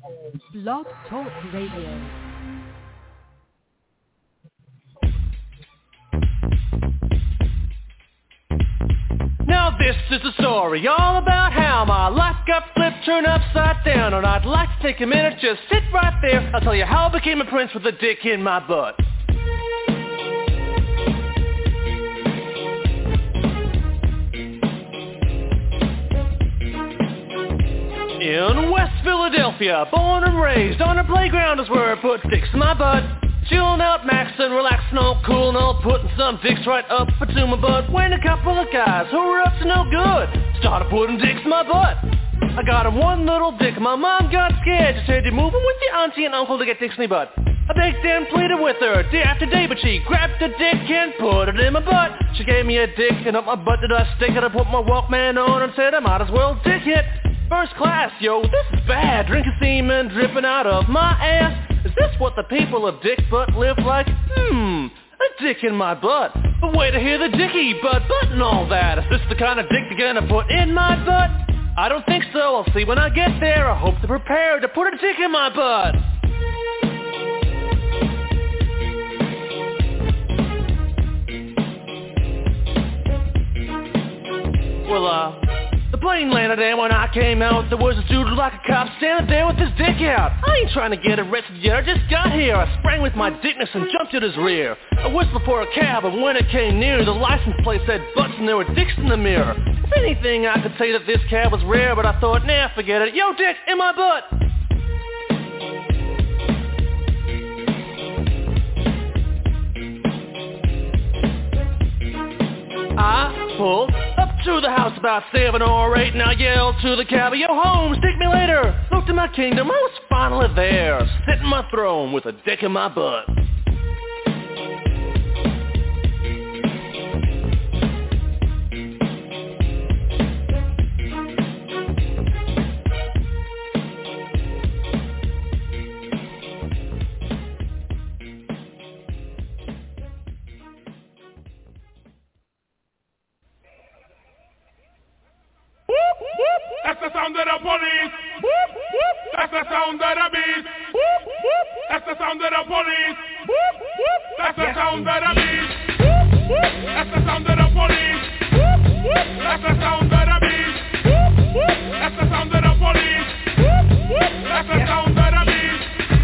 Blog Talk Radio. Now this is a story all about how my life got flipped, turned upside down. And I'd like to take a minute, just sit right there. I'll tell you how I became a prince with a dick in my butt. In West Philadelphia, born and raised, on a playground is where I put dicks in my butt. Chillin' out, maxin', relaxin', all cool and all, putting some dicks right up into my butt. When a couple of guys who were up to no good started putting dicks in my butt. I got him one little dick, my mom got scared. She said, "You're moving with your auntie and uncle to get dicks in your butt." I begged and pleaded with her day after day, but she grabbed the dick and put it in my butt. She gave me a dick and up my butt did I stick it. I put my Walkman on and said I might as well dick it. First class, yo, this is bad. Drinking semen dripping out of my ass. Is this what the people of Dick Butt live like? A dick in my butt. But wait to hear the dicky butt and all that. Is this the kind of dick they're gonna put in my butt? I don't think so. I'll see when I get there. I hope they're prepared to put a dick in my butt. Well, the plane landed and when I came out, there was a dude like a cop standing there with his dick out. I ain't trying to get arrested yet, I just got here. I sprang with my dickness and jumped at his rear. I whistled for a cab and when it came near, the license plate said butts and there were dicks in the mirror. If anything, I could say that this cab was rare, but I thought, nah, forget it. Yo, dick, in my butt! I pulled up to the house about 7 or 8 and I yelled to the cabbie, "Yo, home, stick me later." Looked at my kingdom, I was finally there, sitting my throne with a dick in my butt. That's the sound of the police. That's the sound of the beast. That's the sound of the police. That's the sound of the beast. That's the sound of the police. That's the sound of the beast. That's the sound of the police. That's the sound of the beast.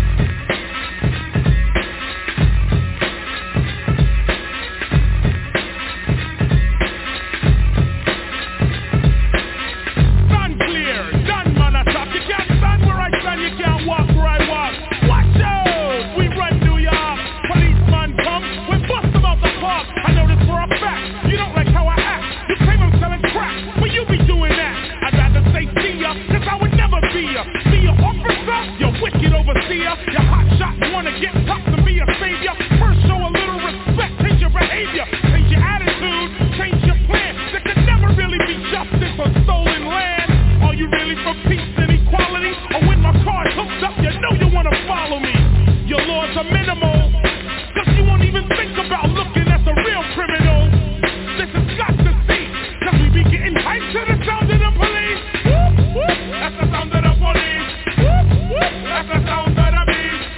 You can't walk where I walk. Watch out! We run New York. Policeman come, we bust them out the park. I know this for a fact. You don't like how I act. You claim I'm selling crack, but you be doing that. I'd rather say see ya, cause I would never be ya. Be ya officer, you wicked overseer. Your hot shot wanna get tough to be a savior. First show a little respect, change your behavior. Change your attitude, change your plan. There could never really be justice on stolen land. Are you really for peace and equality? Or when my car's hooked up, you know you wanna follow me. Your laws are minimal, cause you won't even think about looking at the real criminal. This has got to see, cause we be getting hyped to the sound of the police. That's the sound of the police. That's the sound of the beast.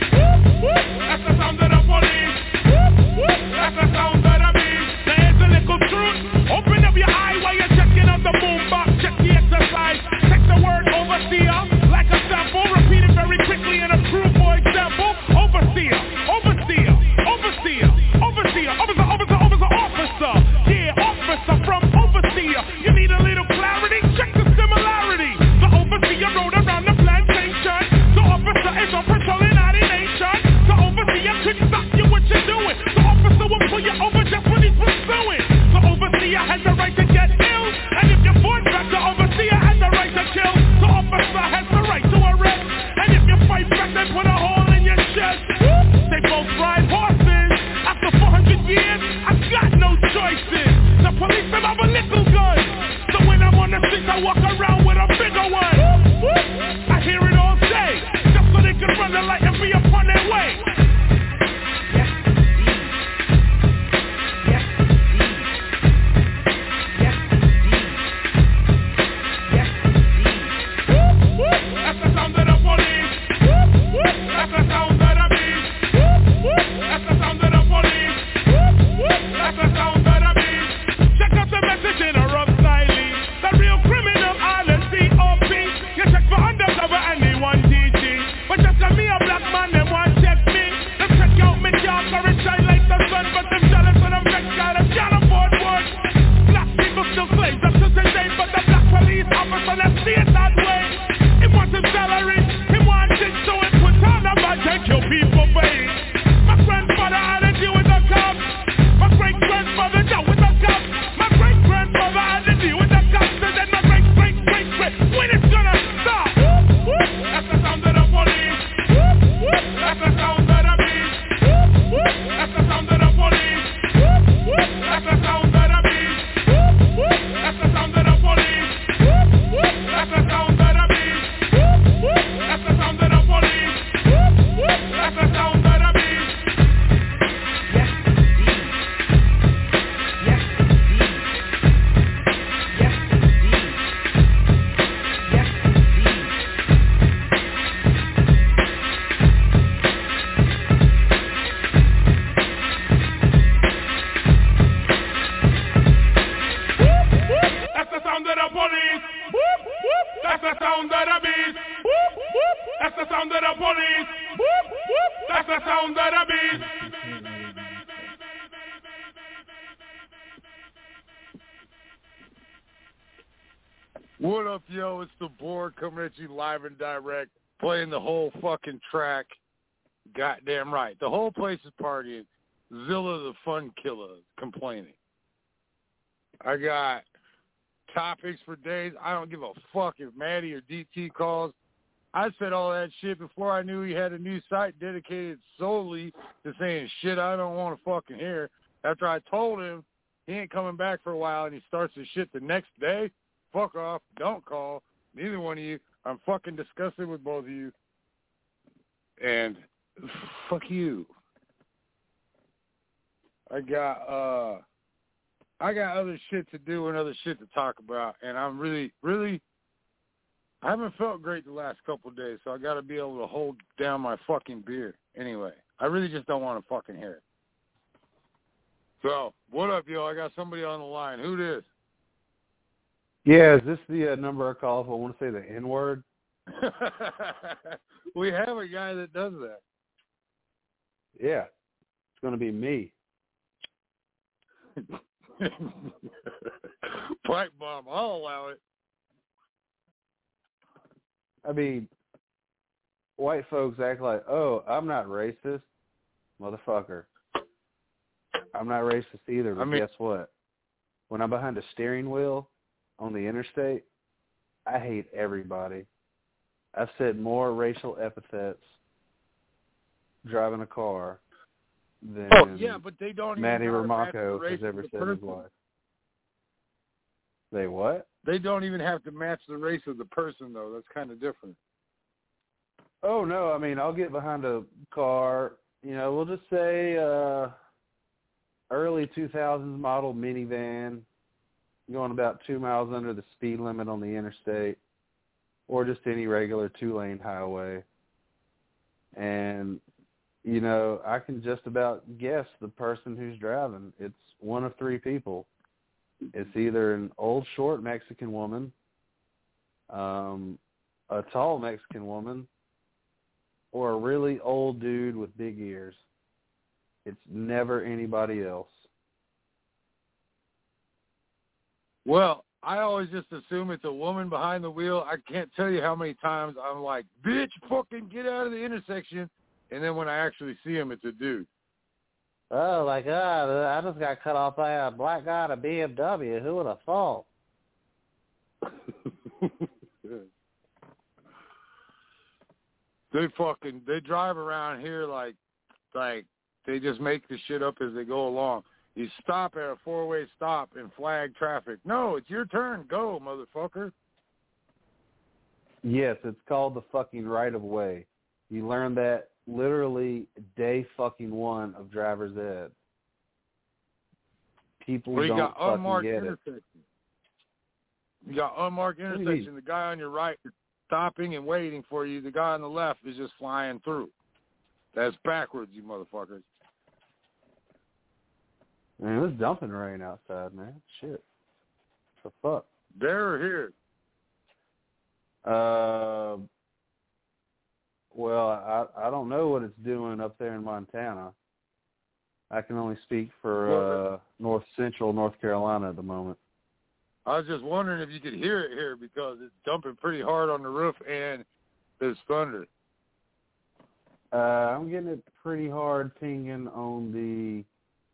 anyone DG. But just me a black man, them want check me. Them check out me job, for it shine like the sun. But them jealous when I'm rich, got them can't afford work. Black people still slaves, that's just the same. But the black police officer, let's see it that way. He wants his salary, he wants it, so it put on a badge and kill people for it. My grandfather had to deal with the cops. My great-grandfather dealt with the cops. My great-grandfather had to deal with the cops. And then my great-great-great-great, when it's gonna stop? That's the sound of the police. That's the sound of the beast. That's the sound of the police. That's the sound of the beast. That's the sound of the police. That's the sound of the beast. That's the sound of the police. That's the sound of the beast. That's the sound of the police. That's the sound of the beast. That's the sound of the police. That's the sound of the beast. What up, yo? It's the Board coming at you live and direct, playing the whole fucking track. Goddamn right. The whole place is partying. Zilla the Fun Killer complaining. I got topics for days. I don't give a fuck if Maddie or DT calls. I said all that shit before I knew he had a new site dedicated solely to saying shit I don't want to fucking hear. After I told him he ain't coming back for a while and he starts his shit the next day, fuck off. Don't call. Neither one of you. I'm fucking disgusted with both of you. And fuck you. I got other shit to do and other shit to talk about, and I'm really, I haven't felt great the last couple of days, so I got to be able to hold down my fucking beer. Anyway, I really just don't want to fucking hear it. So, what up, yo? I got somebody on the line. Who this? Yeah, is this the number I call if I want to say the N-word? We have a guy that does that. Yeah, it's going to be me. Pipe bomb, I'll allow it. I mean, white folks act like, oh, I'm not racist. Motherfucker. I'm not racist either, but guess what? When I'm behind a steering wheel on the interstate, I hate everybody. I've said more racial epithets driving a car than but they don't Manny even Ramacco has ever said in his life. They what? They don't even have to match the race of the person, though. That's kind of different. Oh, no. I mean, I'll get behind a car, we'll just say early 2000s model minivan going about 2 miles under the speed limit on the interstate, or just any regular 2-lane highway. And, I can just about guess the person who's driving. It's one of three people. It's either an old, short Mexican woman, a tall Mexican woman, or a really old dude with big ears. It's never anybody else. Well, I always just assume it's a woman behind the wheel. I can't tell you how many times I'm like, bitch, fucking get out of the intersection. And then when I actually see him, it's a dude. Oh, my God, I just got cut off by a black guy at a BMW. Who would have thought? They drive around here like they just make the shit up as they go along. You stop at a 4-way stop and flag traffic. No, it's your turn. Go, motherfucker. Yes, it's called the fucking right of way. You learn that literally day fucking one of driver's ed. People don't fucking get it. You got unmarked intersection. The guy on your right is stopping and waiting for you. The guy on the left is just flying through. That's backwards, you motherfuckers. Man, it's dumping rain outside, man. Shit. What the fuck? There or here? I don't know what it's doing up there in Montana. I can only speak for north central North Carolina at the moment. I was just wondering if you could hear it here because it's dumping pretty hard on the roof and there's thunder. I'm getting it pretty hard pinging on the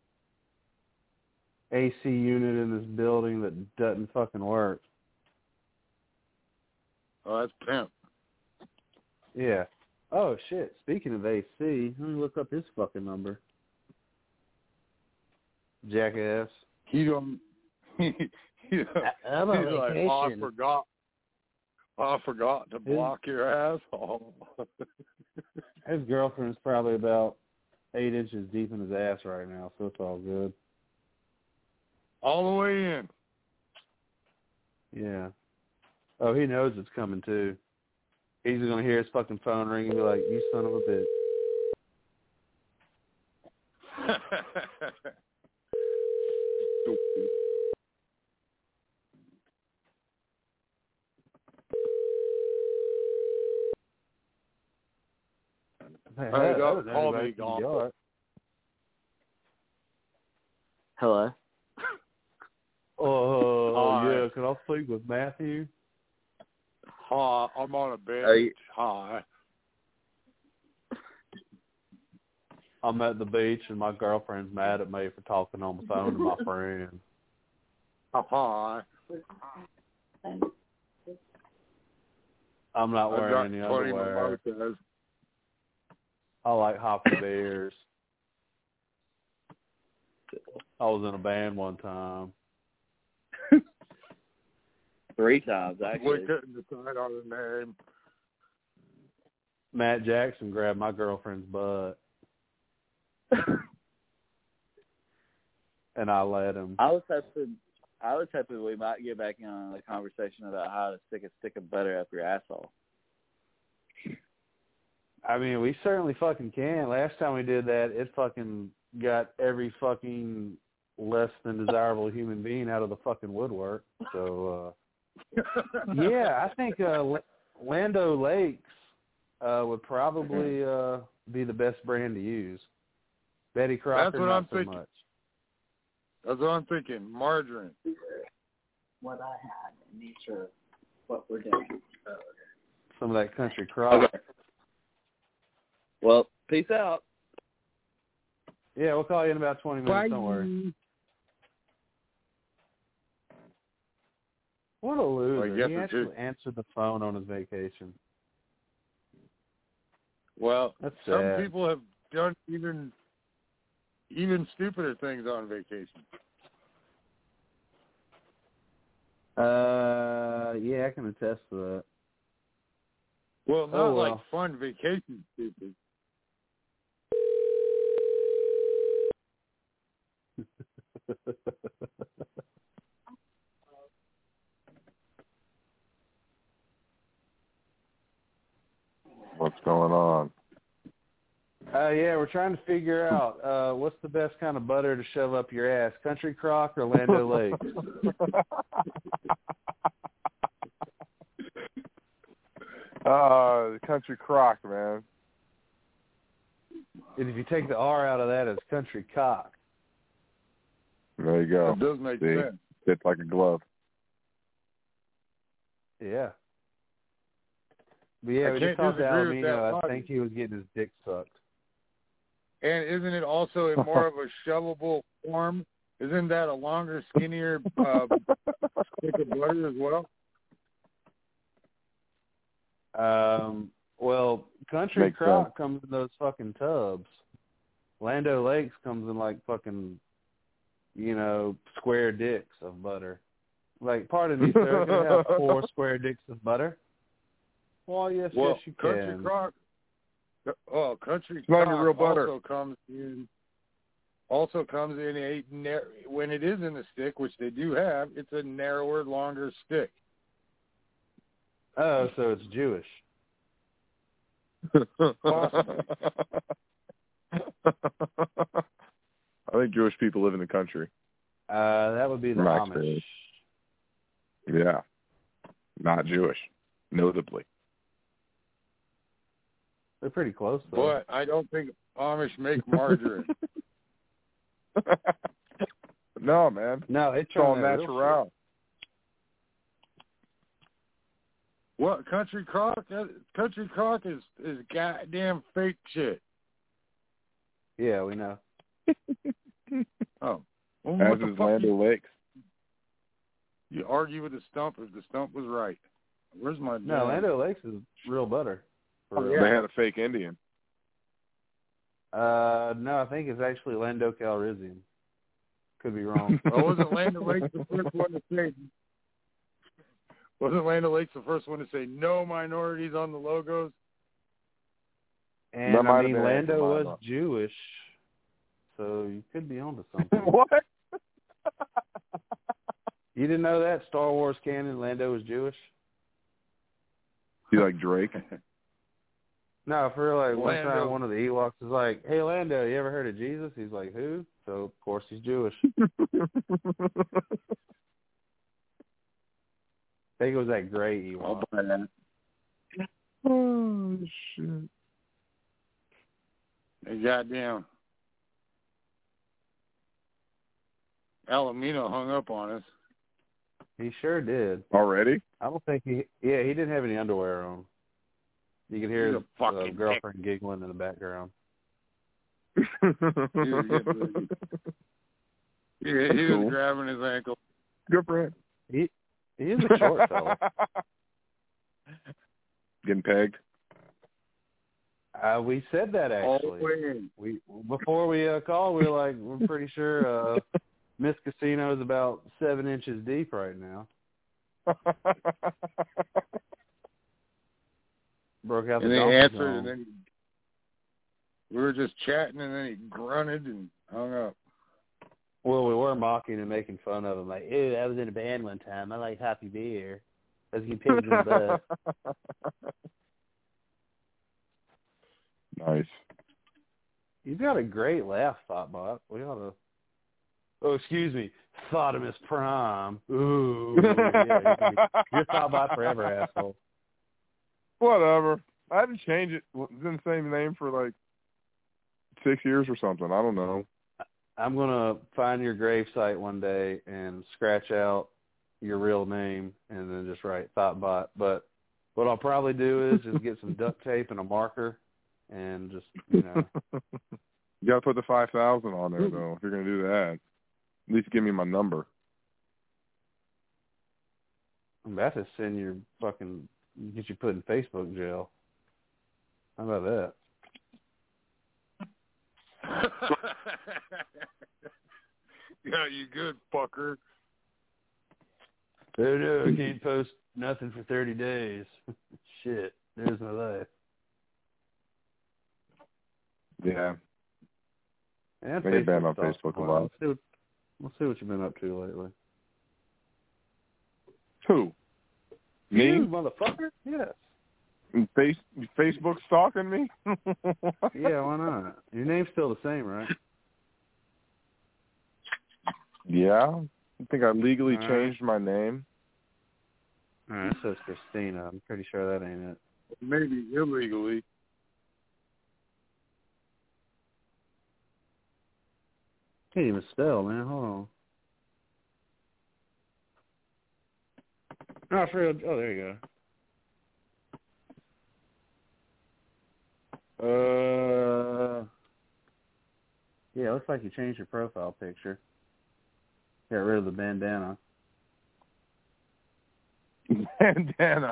AC unit in this building that doesn't fucking work. Oh, that's pimp. Yeah. Oh, shit. Speaking of AC, let me look up his fucking number. Jackass. He don't... He's like, I forgot to block your asshole. His girlfriend's probably about 8 inches deep in his ass right now, so it's all good. All the way in. Yeah. Oh, he knows it's coming, too. He's going to hear his fucking phone ring and be like, you son of a bitch. Hey, don't call me gone. Hello. Yeah, can I speak with Matthew? Hi, I'm on a bench. Hi. I'm at the beach and my girlfriend's mad at me for talking on the phone to my friend. Hi. I'm not wearing any underwear. I like hoppy bears. I was in a band one time. 3 times, actually. We couldn't decide on the name. Matt Jackson grabbed my girlfriend's butt. And I let him. I was hoping we might get back on a conversation about how to stick a stick of butter up your asshole. I mean, we certainly fucking can. Last time we did that, it fucking got every fucking less than desirable human being out of the fucking woodwork. So, yeah, I think Lando Lakes would probably be the best brand to use. Betty Crocker, not so much. That's what I'm thinking. Margarine. What I had in nature, what we're doing. Some of that country crock. Okay. Well, peace out. Yeah, we'll call you in about 20 minutes. Bye. Don't worry. What a loser. He actually answered the phone on his vacation. Well, that's some sad. people have done even stupider things on vacation. Yeah, I can attest to that. Well, not like fun vacation stupid. What's going on? Yeah, we're trying to figure out what's the best kind of butter to shove up your ass, Country Crock or Lando Lakes? The Country Crock, man. And if you take the R out of that, it's Country Cock. There you go. It does make sense. Fits like a glove. Yeah. But yeah, we just talked to Alamino. I think he was getting his dick sucked. And isn't it also in more of a shovable form? Isn't that a longer, skinnier stick of butter as well? Well, Country Crock comes in those fucking tubs. Lando Lakes comes in like fucking, square dicks of butter. Like, pardon me, sir, can I have 4 square dicks of butter? Well, yes, you Country can. Crock. Country Crock real butter. Also comes in a when it is in the stick, which they do have. It's a narrower, longer stick. Oh, so it's Jewish. I think Jewish people live in the country. That would be the Amish. Experience. Yeah. Not Jewish, notably. They're pretty close, though. But I don't think Amish make margarine. No, man. No, it's all on that real natural. What, Country Crock? Country Crock is goddamn fake shit. Yeah, we know. Oh. Well, As what the is fuck Land O'Lakes. you argue with the stump if the stump was right. Where's my... No, Land O'Lakes is real butter. For real. They had a fake Indian. No, I think it's actually Lando Calrissian. Could be wrong. Oh, wasn't Land O'Lakes the first one to say... Wasn't Land O'Lakes the first one to say no minorities on the logos? And That might I have mean, been Lando Aunt was Jemima. Jewish, so you could be onto something. What? You didn't know that? Star Wars canon, Lando was Jewish? You like Drake? No, for real, like one Lando. time one of the Ewoks was like, "Hey Lando, you ever heard of Jesus?" He's like, "Who?" So of course he's Jewish. I think it was that gray Ewok. I'll buy that. Oh, shit. Hey, goddamn. Alamino hung up on us. He sure did. Already? I don't think he didn't have any underwear on. You could hear He's his a fucking girlfriend giggling in the background. He was Cool. grabbing his ankle. Good for him. He is a short fella. Getting pegged? We said that actually. We before we called, we were like, we're pretty sure Miss Casino is about 7 inches deep right now. Broke out the And they donkey answered, song. and then we were just chatting, and then he grunted and hung up. Well, we were mocking and making fun of him. Like, ew, I was in a band one time. I like hoppy beer. Let's get pigs in the butt. Nice. You've got a great laugh, Thoughtbot. We ought to... Oh, excuse me. Thotimus Prime. Ooh. Yeah, you're Thoughtbot forever, asshole. Whatever. I had to change it. It's been the same name for like 6 years or something. I don't know. I'm going to find your gravesite one day and scratch out your real name and then just write Thoughtbot. But what I'll probably do is just get some duct tape and a marker and just, You got to put the 5,000 on there, though, if you're going to do that. At least give me my number. I'm about to send your fucking, get you put in Facebook jail. How about that? Yeah, you good, fucker. Oh, no, I can't post nothing for 30 days. Shit, there's my life. Yeah. And I get banned on Facebook's Facebook a awesome. lot. Let's see what you've been up to lately. Who? Me? You, motherfucker? Yes. Facebook stalking me? Yeah, why not? Your name's still the same, right? Yeah. I think I legally All right. changed my name. All right, it says Christina. I'm pretty sure that ain't it. Maybe illegally. Can't even spell, man. Hold on. Oh, for real. Oh, there you go. Yeah, looks like you changed your profile picture. Got rid of the bandana. Bandana.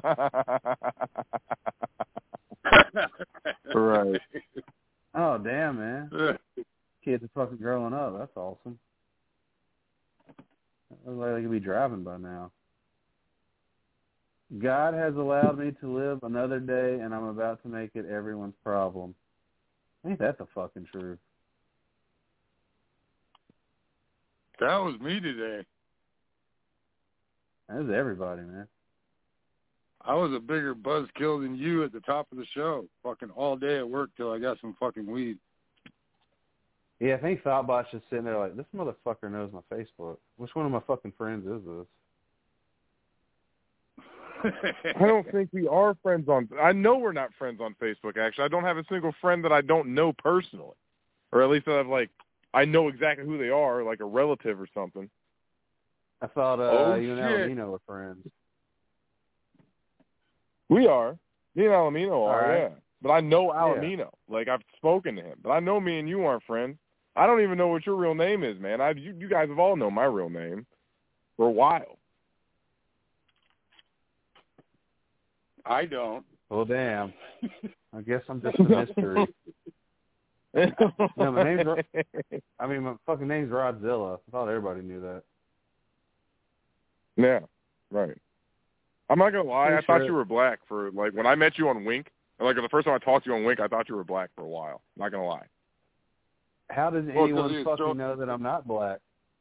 Right. Oh, damn, man. Kids are fucking growing up. That's awesome. Looks like they could be driving by now. God has allowed me to live another day, and I'm about to make it everyone's problem. Ain't that the fucking truth? That was me today. That was everybody, man. I was a bigger buzzkill than you at the top of the show. Fucking all day at work till I got some fucking weed. Yeah, I think Thoughtbot's just sitting there like, this motherfucker knows my Facebook. Which one of my fucking friends is this? I don't think we are friends on. I know we're not friends on Facebook. Actually, I don't have a single friend that I don't know personally, or at least that I've I know exactly who they are, like a relative or something. I thought you and Alamino were friends. We are. Me and Alamino are, right. yeah. But I know Alamino. Yeah. I've spoken to him. But I know me and you aren't friends. I don't even know what your real name is, man. You guys have all known my real name for a while. I don't. Well, damn. I guess I'm just a mystery. No, my fucking name's Rodzilla. I thought everybody knew that. Yeah, right. I'm not gonna lie. I thought you were black for when I met you on Wink. The first time I talked to you on Wink, I thought you were black for a while. I'm not gonna lie. How does anyone fucking know that I'm not black?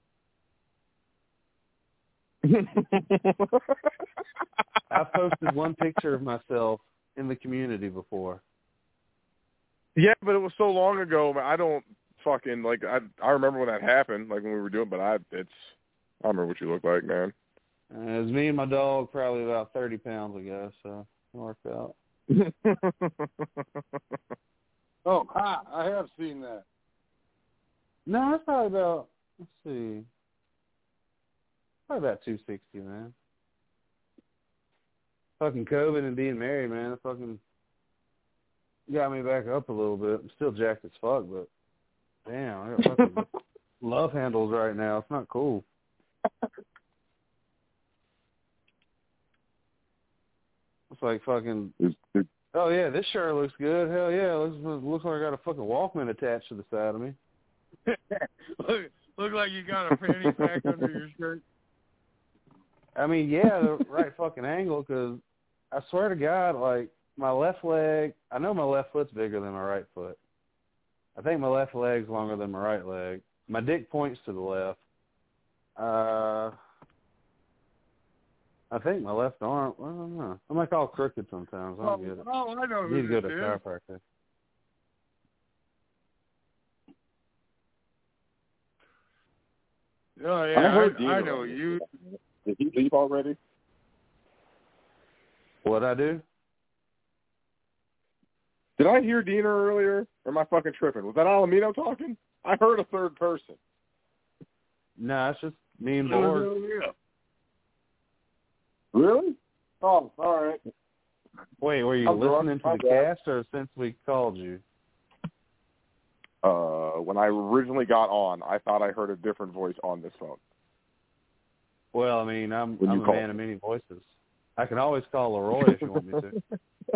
I've posted one picture of myself in the community before. Yeah, but it was so long ago. I don't fucking I remember when that happened, when we were doing. But I don't remember what you look like, man. It was me and my dog, probably about 30 pounds ago, so it worked out. Oh, I have seen that. No, that's probably about, let's see, probably about 260, man. Fucking COVID and being married, man, it fucking got me back up a little bit. I'm still jacked as fuck, but damn, I got fucking love handles right now. It's not cool. It's like fucking, oh yeah, this shirt looks good. Hell yeah, looks like I got a fucking Walkman attached to the side of me. look like you got a fanny pack under your shirt. I mean, yeah, the right fucking angle, because I swear to God, my left leg, I know my left foot's bigger than my right foot. I think my left leg's longer than my right leg. My dick points to the left. I think my left arm, I don't know. I'm all crooked sometimes. I don't get it. Oh, I know who I need to go this to a is. chiropractor. Oh, yeah, I know you. Did he leave already? What'd I do? Did I hear Dina earlier? Or am I fucking tripping? Was that Alamino talking? I heard a third person. No, it's just me and Borg. Yeah. Really? Oh, all right. Wait, were you listening to the cast or since we called you? When I originally got on, I thought I heard a different voice on this phone. Well, I mean, I'm a man of many voices. I can always call Leroy if you want me to.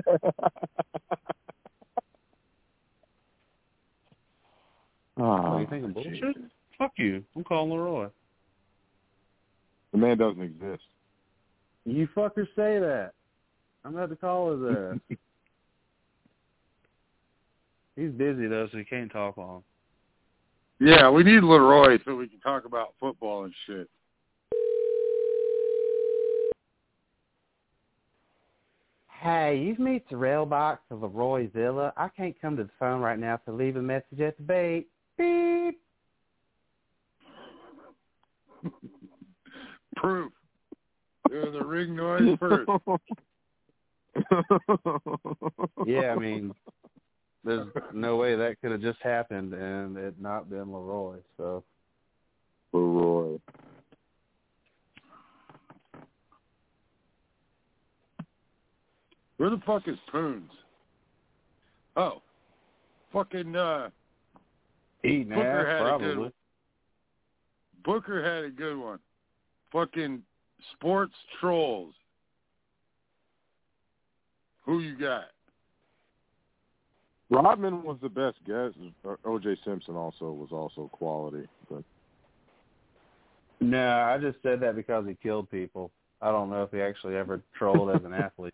Are you thinking bullshit? Fuck you. I'm calling Leroy. The man doesn't exist. You fuckers say that. I'm about to call his ass. He's busy, though, so he can't talk long. Yeah, we need Leroy so we can talk about football and shit. Hey, you've reached the rail box of Leroy Zilla. I can't come to the phone right now, so leave a message at the beep. Beep. Proof. There's a ring noise first. Yeah, I mean, there's no way that could have just happened and it not been Leroy. So Leroy. Where the fuck is Poons? Oh, fucking eating Booker ass, had probably. a good one. Booker had a good one. Fucking sports trolls. Who you got? Rodman was the best guess. O.J. Simpson was also quality. But No, I just said that because he killed people. I don't know if he actually ever trolled as an athlete.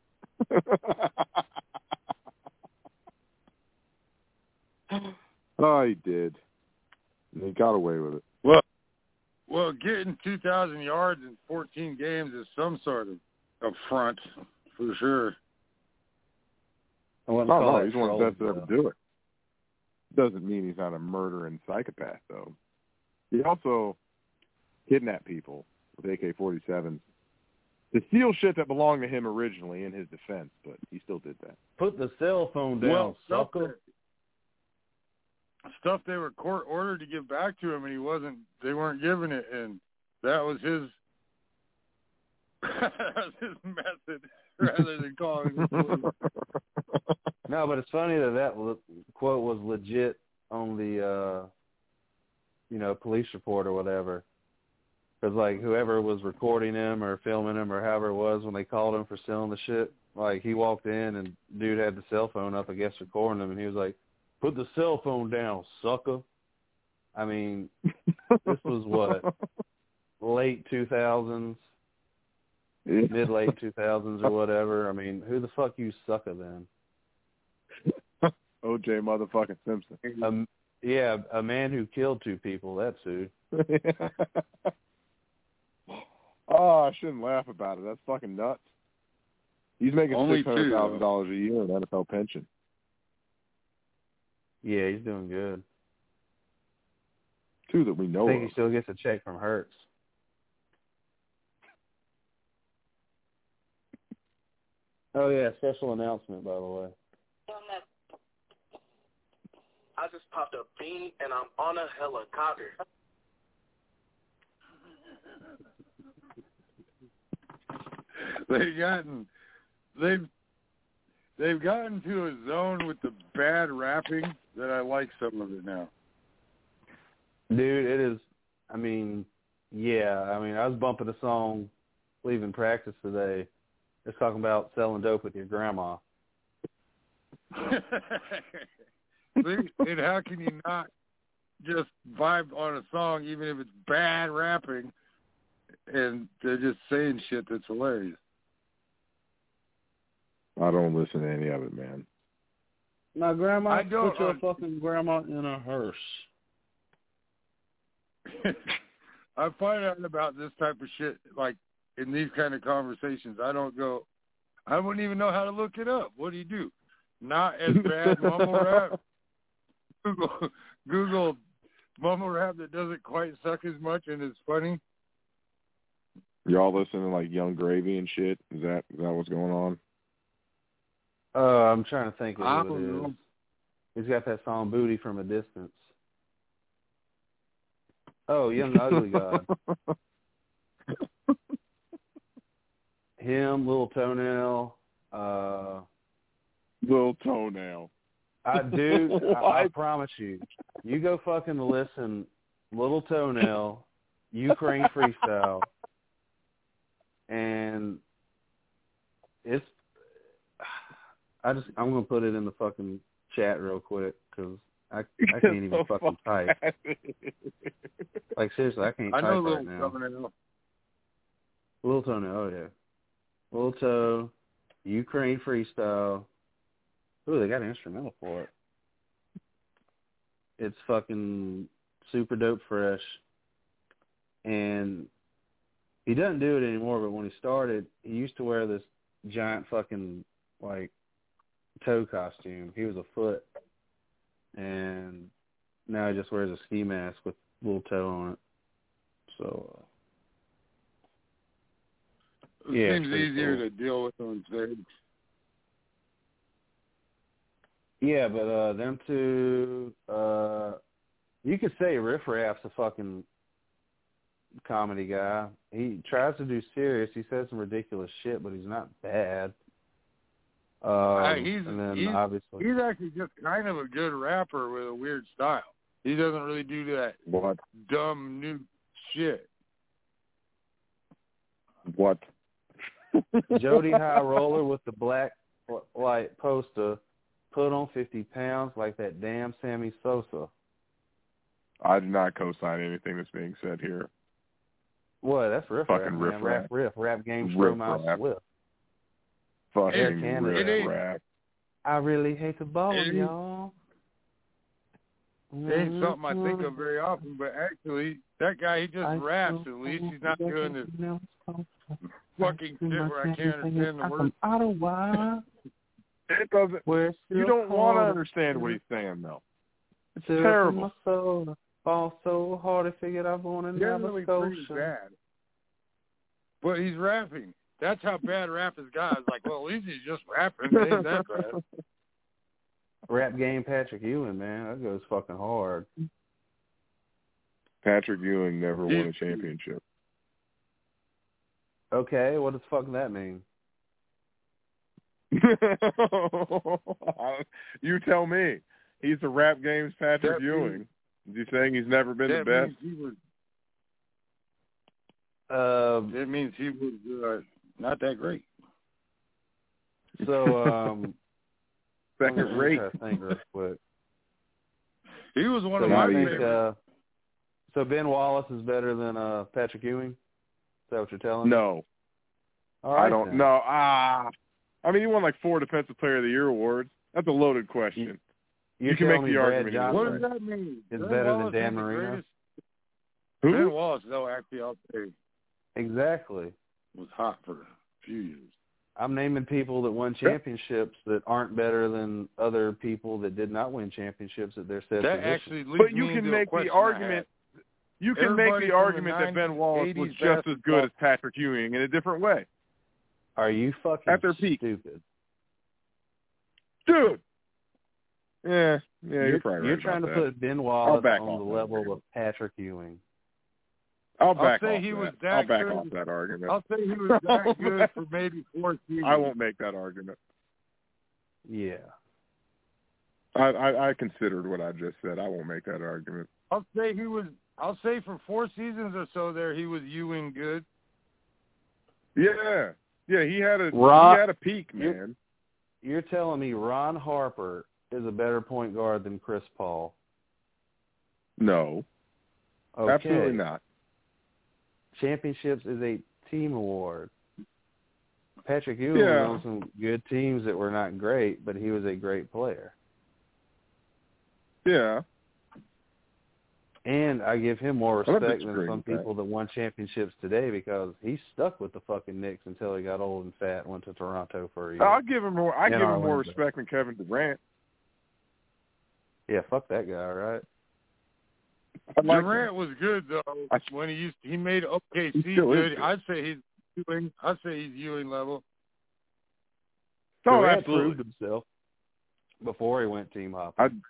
Oh, he did. And he got away with it. Well, getting 2,000 yards in 14 games is some sort of affront, for sure. I wouldn't call no, it he's one of the best to trolling, ever do it. Doesn't mean he's not a murdering psychopath, though. He also kidnapped people with AK-47s to steal shit that belonged to him originally in his defense, but he still did that. Put the cell phone down, sucker. Stuff they were court ordered to give back to him, and they weren't giving it, and that was his method rather than calling the police. No, but it's funny that quote was legit on the, police report or whatever. Because, like, whoever was recording him or filming him or however it was when they called him for selling the shit, like, he walked in and dude had the cell phone up, I guess, recording him, and he was like, put the cell phone down, sucker. I mean, this was what, late 2000s, mid-late 2000s or whatever. I mean, who the fuck you sucker then? O.J. motherfucking Simpson. Yeah, a man who killed 2 people, that's who. Oh, I shouldn't laugh about it. That's fucking nuts. He's making $600,000 a year in NFL pension. Yeah, he's doing good. 2 that we know I think of. he still gets a check from Hertz. Oh, yeah, special announcement, by the way. I just popped a bean, and I'm on a helicopter. They've gotten to a zone with the bad rapping that I like some of it now. Dude, it is, I was bumping a song leaving practice today. It's talking about selling dope with your grandma. And how can you not just vibe on a song even if it's bad rapping and they're just saying shit that's hilarious? I don't listen to any of it, man. My grandma put your fucking grandma in a hearse. I find out about this type of shit, like, in these kind of conversations. I wouldn't even know how to look it up. What do you do? Not as bad mumble rap. Google mumble rap that doesn't quite suck as much and is funny. Y'all listening to, like, Young Gravy and shit? Is that what's going on? I'm trying to think of who it is. He's got that song Booty from a Distance. Oh, Young Ugly God. Him, Little Toenail. Little Toenail. I promise you. You go fucking listen, Little Toenail, Ukraine Freestyle, and I'm going to put it in the fucking chat real quick because I can't even fucking type. Like, seriously, I can't type right now. Little Toenail, oh yeah. Little Toe, Ukraine Freestyle. Ooh, they got an instrumental for it. It's fucking super dope fresh. And he doesn't do it anymore, but when he started, he used to wear this giant fucking, like, toe costume. He was a foot. And now he just wears a ski mask with Little Toe on it. So, it seems easier to deal with on stage. Yeah, but them two, you could say Riff Raff's a fucking comedy guy. He tries to do serious. He says some ridiculous shit, but he's not bad. He's actually just kind of a good rapper with a weird style. He doesn't really do that dumb new shit. What? Jody High Roller with the black light poster, put on 50 pounds like that damn Sammy Sosa. I do not co-sign anything that's being said here. What? That's Riff Fucking Raff. Rap game show Mouse Swift. Fucking Riff Raff. I really hate the ball, y'all. It ain't something I think of very often, but actually, that guy, he just raps. At least he's not doing this fucking shit where I can't understand the words. It doesn't. You don't want to understand what he's saying, though. It's terrible. My soul fall so hard, I figured I want to never go. Bad. But he's rapping. That's how bad rap has got. It's like, well, at least he's just rapping. It ain't that bad. Rap game Patrick Ewing, man. That goes fucking hard. Patrick Ewing never won a championship. Okay, what does fuck that mean? You tell me. He's the rap game's Patrick Ewing. Is he saying he's never been the best? It means he was not that great. So, second rate. Think real quick. He was one of my favorites. So Ben Wallace is better than Patrick Ewing? Is that what you're telling me? No. All right, I don't know. I mean, he won like 4 Defensive Player of the Year awards. That's a loaded question. You can make the argument. What does that mean? Is better than Dan Marino? Who? Ben Wallace, though, actually, I'll say. Exactly. Was hot for a few years. I'm naming people that won championships that aren't better than other people that did not win championships at their set That position. actually leads But you me can into make a question the argument. You can make the argument that Ben Wallace was just as good as Patrick Ewing in a different way. Are you fucking at their peak? Stupid? Dude. Yeah, you're probably right. You're trying to put Ben Wallace on the level of Patrick Ewing. I'll back off that argument. I'll say he was that good for maybe 4 seasons. I won't make that argument. Yeah. I considered what I just said. I won't make that argument. I'll say for 4 seasons or so there he was Ewing good. Yeah. Yeah, he had a peak, man. You're telling me Ron Harper is a better point guard than Chris Paul? No. Okay. Absolutely not. Championships is a team award. Patrick Ewing was on some good teams that were not great, but he was a great player. Yeah. And I give him more respect than some people that won championships today because he stuck with the fucking Knicks until he got old and fat and went to Toronto for a year. I'll give him more. I give him more respect than Kevin Durant. Yeah, fuck that guy, right? Durant was good though. When he made OKC good. I'd say he's Ewing level. Durant proved himself before he went team hopping.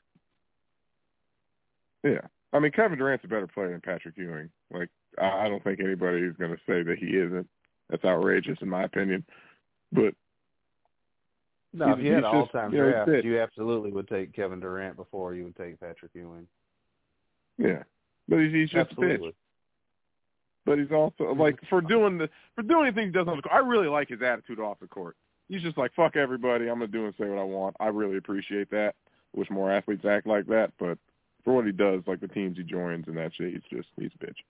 Yeah. I mean, Kevin Durant's a better player than Patrick Ewing. Like, I don't think anybody is going to say that he isn't. That's outrageous, in my opinion. But no, if you had an all-time draft, you absolutely would take Kevin Durant before you would take Patrick Ewing. Yeah, but he's just a bitch. But he's also like for doing the things he does on the court. I really like his attitude off the court. He's just like, fuck everybody. I'm gonna do and say what I want. I really appreciate that. Wish more athletes act like that, but. For what he does, like the teams he joins and that shit, he's a bitch.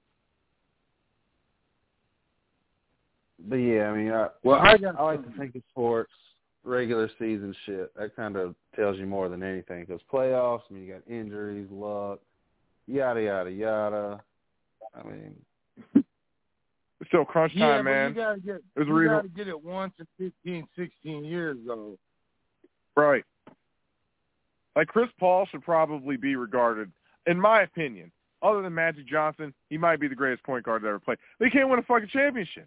But yeah, I mean, I like to think of sports, regular season shit. That kind of tells you more than anything. Because playoffs, I mean, you got injuries, luck, yada, yada, yada. I mean. It's still crunch time, man. You got to get it once in 15, 16 years, though. Right. Like, Chris Paul should probably be regarded, in my opinion, other than Magic Johnson, he might be the greatest point guard that ever played. But he can't win a fucking championship.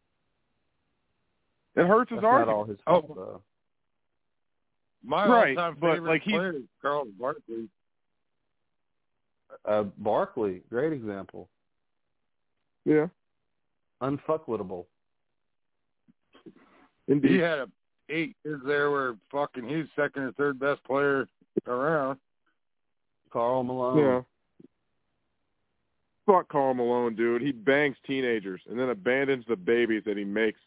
It hurts his argument. Not all his fault, though. My all-time favorite player is Charles Barkley. Barkley, great example. Yeah. Unfuckwittable. Indeed. He had 8 years there where fucking he's second or third best player around. Karl Malone. Yeah. Fuck Karl Malone, dude. He bangs teenagers and then abandons the babies that he makes.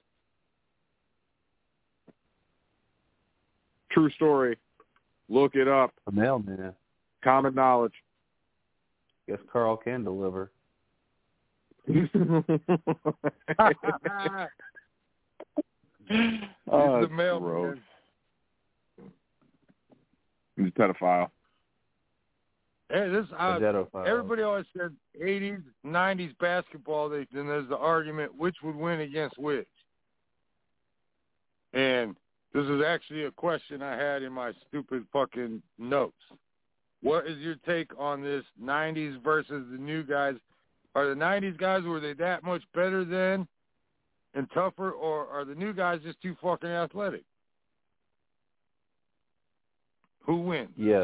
True story. Look it up. A mailman. Common knowledge. Guess Carl can deliver. Oh, the mailman. He's a pedophile. Hey, everybody always said 80s, 90s basketball. Then there's the argument which would win against which. And this is actually a question I had in my stupid fucking notes. What is your take on this 90s versus the new guys? Are the 90s guys, were they that much better then? and tougher, or are the new guys just too fucking athletic? Who wins? Yes.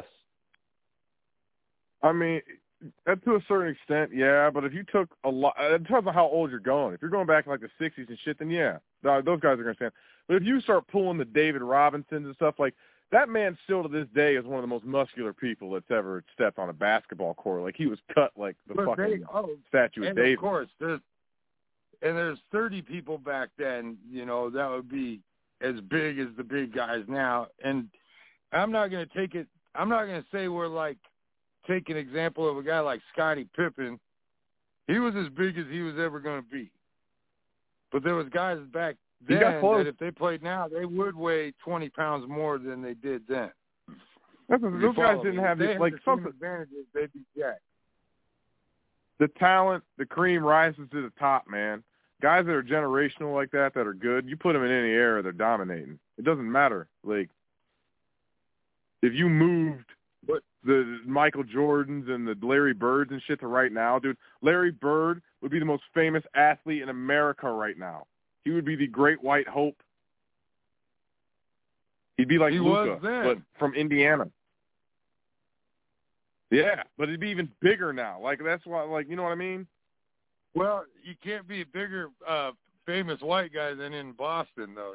I mean, to a certain extent, yeah. But if you took a lot, it depends on how old you're going. If you're going back in like the '60s and shit, then yeah, those guys are going to stand. But if you start pulling the David Robinsons and stuff, like that man still to this day is one of the most muscular people that's ever stepped on a basketball court. Like he was cut like the fucking statue of David. Of course, there's 30 people back then, that would be as big as the big guys now. And I'm not going to say we're like, take an example of a guy like Scottie Pippen. He was as big as he was ever going to be. But there was guys back then that if they played now, they would weigh 20 pounds more than they did then. Those guys didn't have this, like something. Advantages, they'd be jacked. The talent, the cream rises to the top, man. Guys that are generational like that are good, you put them in any era, they're dominating. It doesn't matter. Like, if you moved the Michael Jordans and the Larry Birds and shit to right now, dude, Larry Bird would be the most famous athlete in America right now. He would be the great white hope. He'd be like Luka, but from Indiana. Yeah, but it'd be even bigger now. Like, that's why, like, you know what I mean? Well, you can't be a bigger famous white guy than in Boston, though,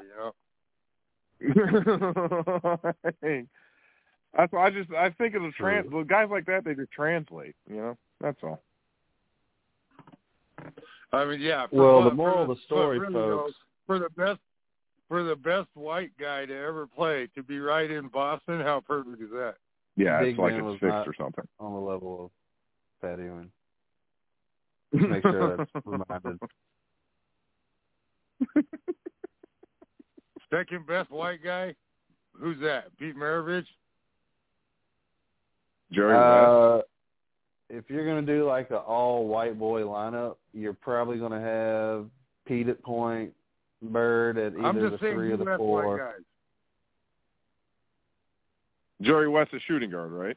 That's why I think of the guys like that, they just translate, That's all. I mean, yeah. The moral of the story, really, folks. For the best white guy to ever play, to be right in Boston, how perfect is that? Yeah, Big it's like Man it's was fixed not or something. On the level of Pat Ewing. Just make sure that's reminded. Second best white guy? Who's that? Pete Maravich? Jerry West. If you're going to do like an all-white boy lineup, you're probably going to have Pete at point, Bird at either the 3 or the 4. Jerry West is shooting guard, right?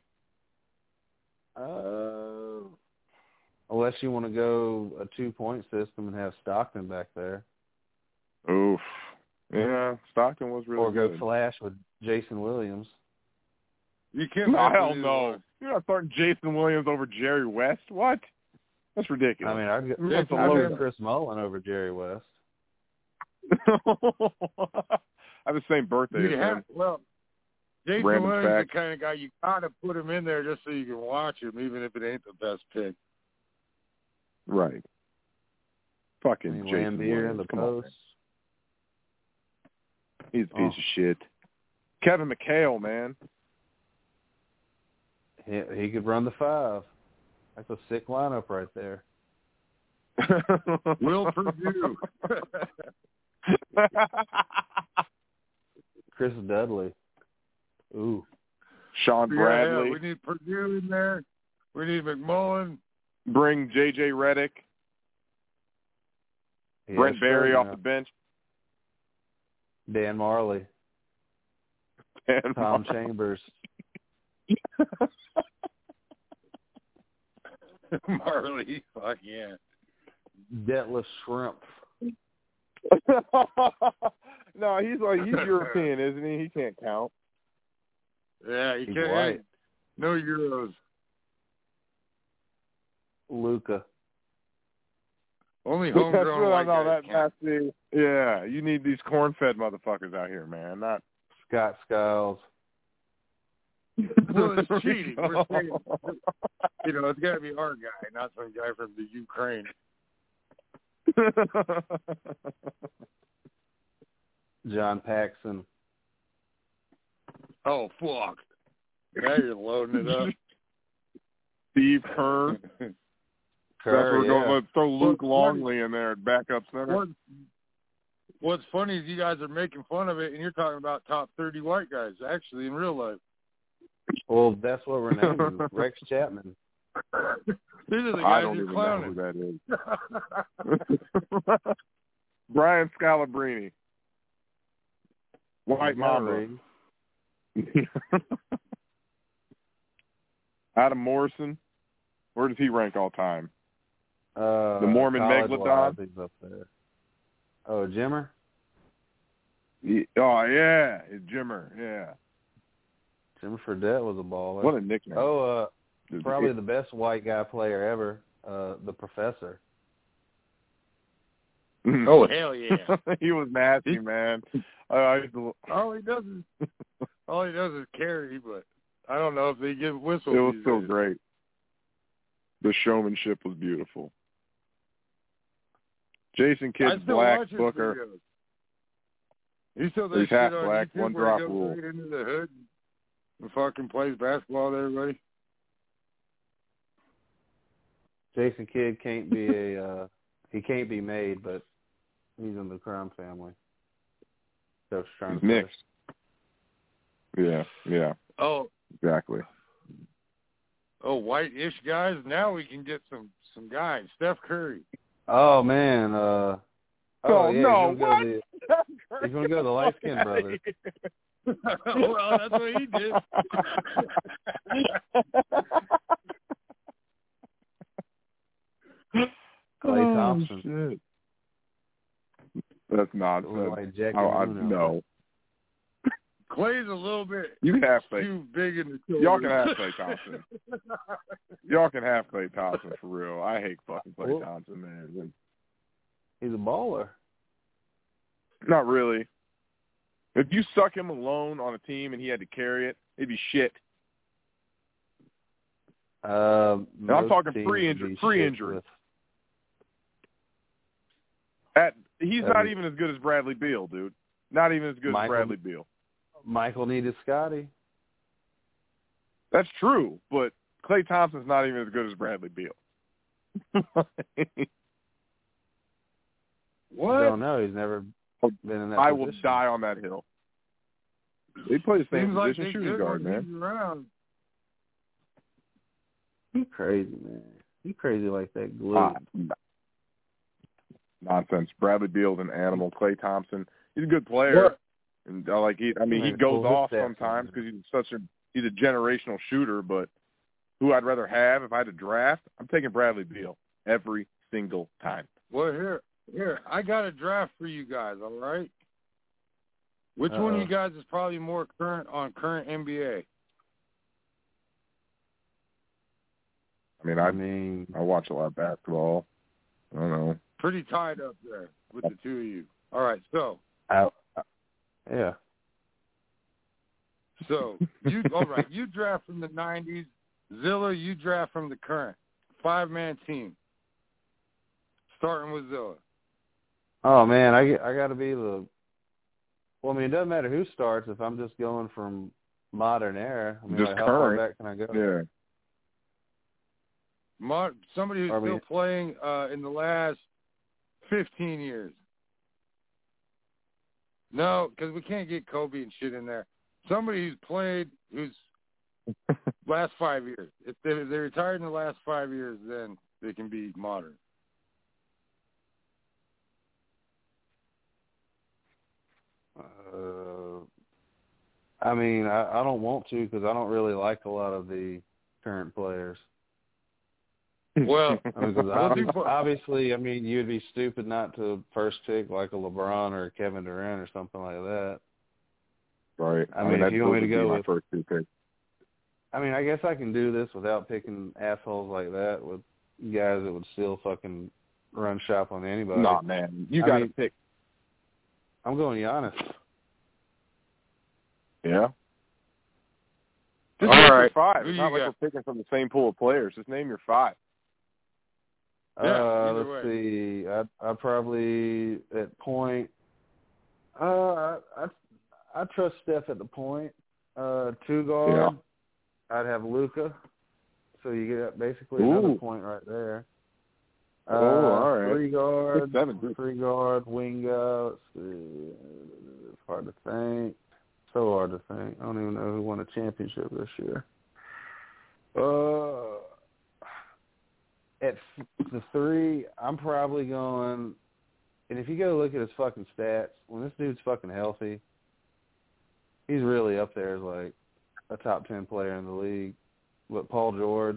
Unless you want to go a 2-point system and have Stockton back there. Oof. Yeah, Stockton was really good. Or go flash with Jason Williams. You can't. Hell no. You're not starting Jason Williams over Jerry West? What? That's ridiculous. I mean, I'd go Chris Mullin over Jerry West. I have the same birthday as him. Well, Jason Williams is the kind of guy you gotta put him in there just so you can watch him, even if it ain't the best pick. Right. Fucking Jason Lambier Williams. in the Come post. On, he's a piece of shit. Kevin McHale, man. He could run the 5. That's a sick lineup right there. Will Purdue. Chris Dudley. Ooh. Sean Bradley. Yeah, we need Purdue in there. We need McMullen. Bring J.J. Redick. Yeah, Brent Barry off the bench. Dan Marley. Tom Chambers. Marley. Fuck yeah. Detlef Shrimp. No, he's European, isn't he? He can't count. Yeah, he He's can't. white. No Euros. Luka. Only homegrown white guys count. Yeah, you need these corn-fed motherfuckers out here, man. Not Scott Skiles. Well, it's cheating. We're saying, it's got to be our guy, not some guy from the Ukraine. John Paxson. Oh, fuck. Now you're loading it up. Steve Kerr. Let's throw Luke Longley in there at backup center. What's funny is you guys are making fun of it, and you're talking about top 30 white guys, actually, in real life. Well, that's what we're naming. Rex Chapman. These are the I guys don't you're even clowning. know who that is. Brian Scalabrine. White Mamba. Adam Morrison. Where does he rank all time? The Mormon Megalodon? He's up there. Oh, Jimmer? Oh, yeah. Jimmer, yeah. Jimmer Fredette was a baller. What a nickname. Oh, probably the best white guy player ever, the Professor. Oh, hell yeah. He was nasty, man. All he does is carry, but I don't know if they give whistles. It was so great. The showmanship was beautiful. Jason Kidd's Black Booker. He still does He's shit half on black, YouTube one where drop he goes rule. right into the hood and fucking plays basketball with everybody. Jason Kidd can't be he can't be made, but he's in the crime family. That's trying to mixed. Yeah. Oh. Exactly. Oh, white-ish guys. Now we can get some guys. Steph Curry. Oh man. No, what? He's going to go to the light-skinned brother. Well, that's what he did. Klay Thompson. Shit. That's nonsense. Like Jack no. Klay's a little bit you can have Klay. too big in the shoulder. Y'all can have Klay Thompson. Y'all can have Klay Thompson for real. I hate fucking Klay Thompson, man. He's a baller. Not really. If you stuck him alone on a team and he had to carry it, it'd be shit. I'm talking free injury. He's not even as good as Bradley Beal, dude. Not even as good as Bradley Beal. Michael needed Scotty. That's true, but Klay Thompson's not even as good as Bradley Beal. What? I don't know. He's never been in that I position. will die on that hill. They play the same Seems position, like shooting guard, man. Around. You crazy, man. You crazy like that glue. Nonsense. Bradley Beal's an animal. Klay Thompson, he's a good player. What? And he goes off sometimes because he's a generational shooter. But who I'd rather have if I had to draft, I'm taking Bradley Beal every single time. Well, here, I got a draft for you guys. All right. Which one of you guys is probably more current on current NBA? I mean, I watch a lot of basketball. I don't know. Pretty tied up there with the two of you. All right, so. Yeah. So, you draft from the 90s. Zilla, you draft from the current. 5-man team. Starting with Zilla. Oh, man, I got to be the – well, it doesn't matter who starts if I'm just going from modern era. Just how current. far back can I go? Yeah. Somebody who's still playing in the last 15 years. No, because we can't get Kobe and shit in there. Somebody who's played, who's last 5 years. If they retired in the last 5 years, then they can be modern. I don't want to because I don't really like a lot of the current players. Well, obviously, you'd be stupid not to first pick like a LeBron or a Kevin Durant or something like that. Right. If you want me to go with first two picks. I guess I can do this without picking assholes like that with guys that would still fucking run shop on anybody. Nah, man. You got to pick. I'm going Giannis. Yeah. All right. 5. Who It's not like we're picking from the same pool of players. Just name your 5. Let's see. I'd probably at point. I trust Steph at the point. 2 guard. Yeah. I'd have Luka. So you get basically another point right there. All right. 3 guard, wing guard. Let's see. It's hard to think. So hard to think. I don't even know who won a championship this year. At the 3, I'm probably going, and if you go look at his fucking stats, when this dude's fucking healthy, he's really up there as like a top 10 player in the league. But Paul George, you got to get him on the floor, especially with those other 2.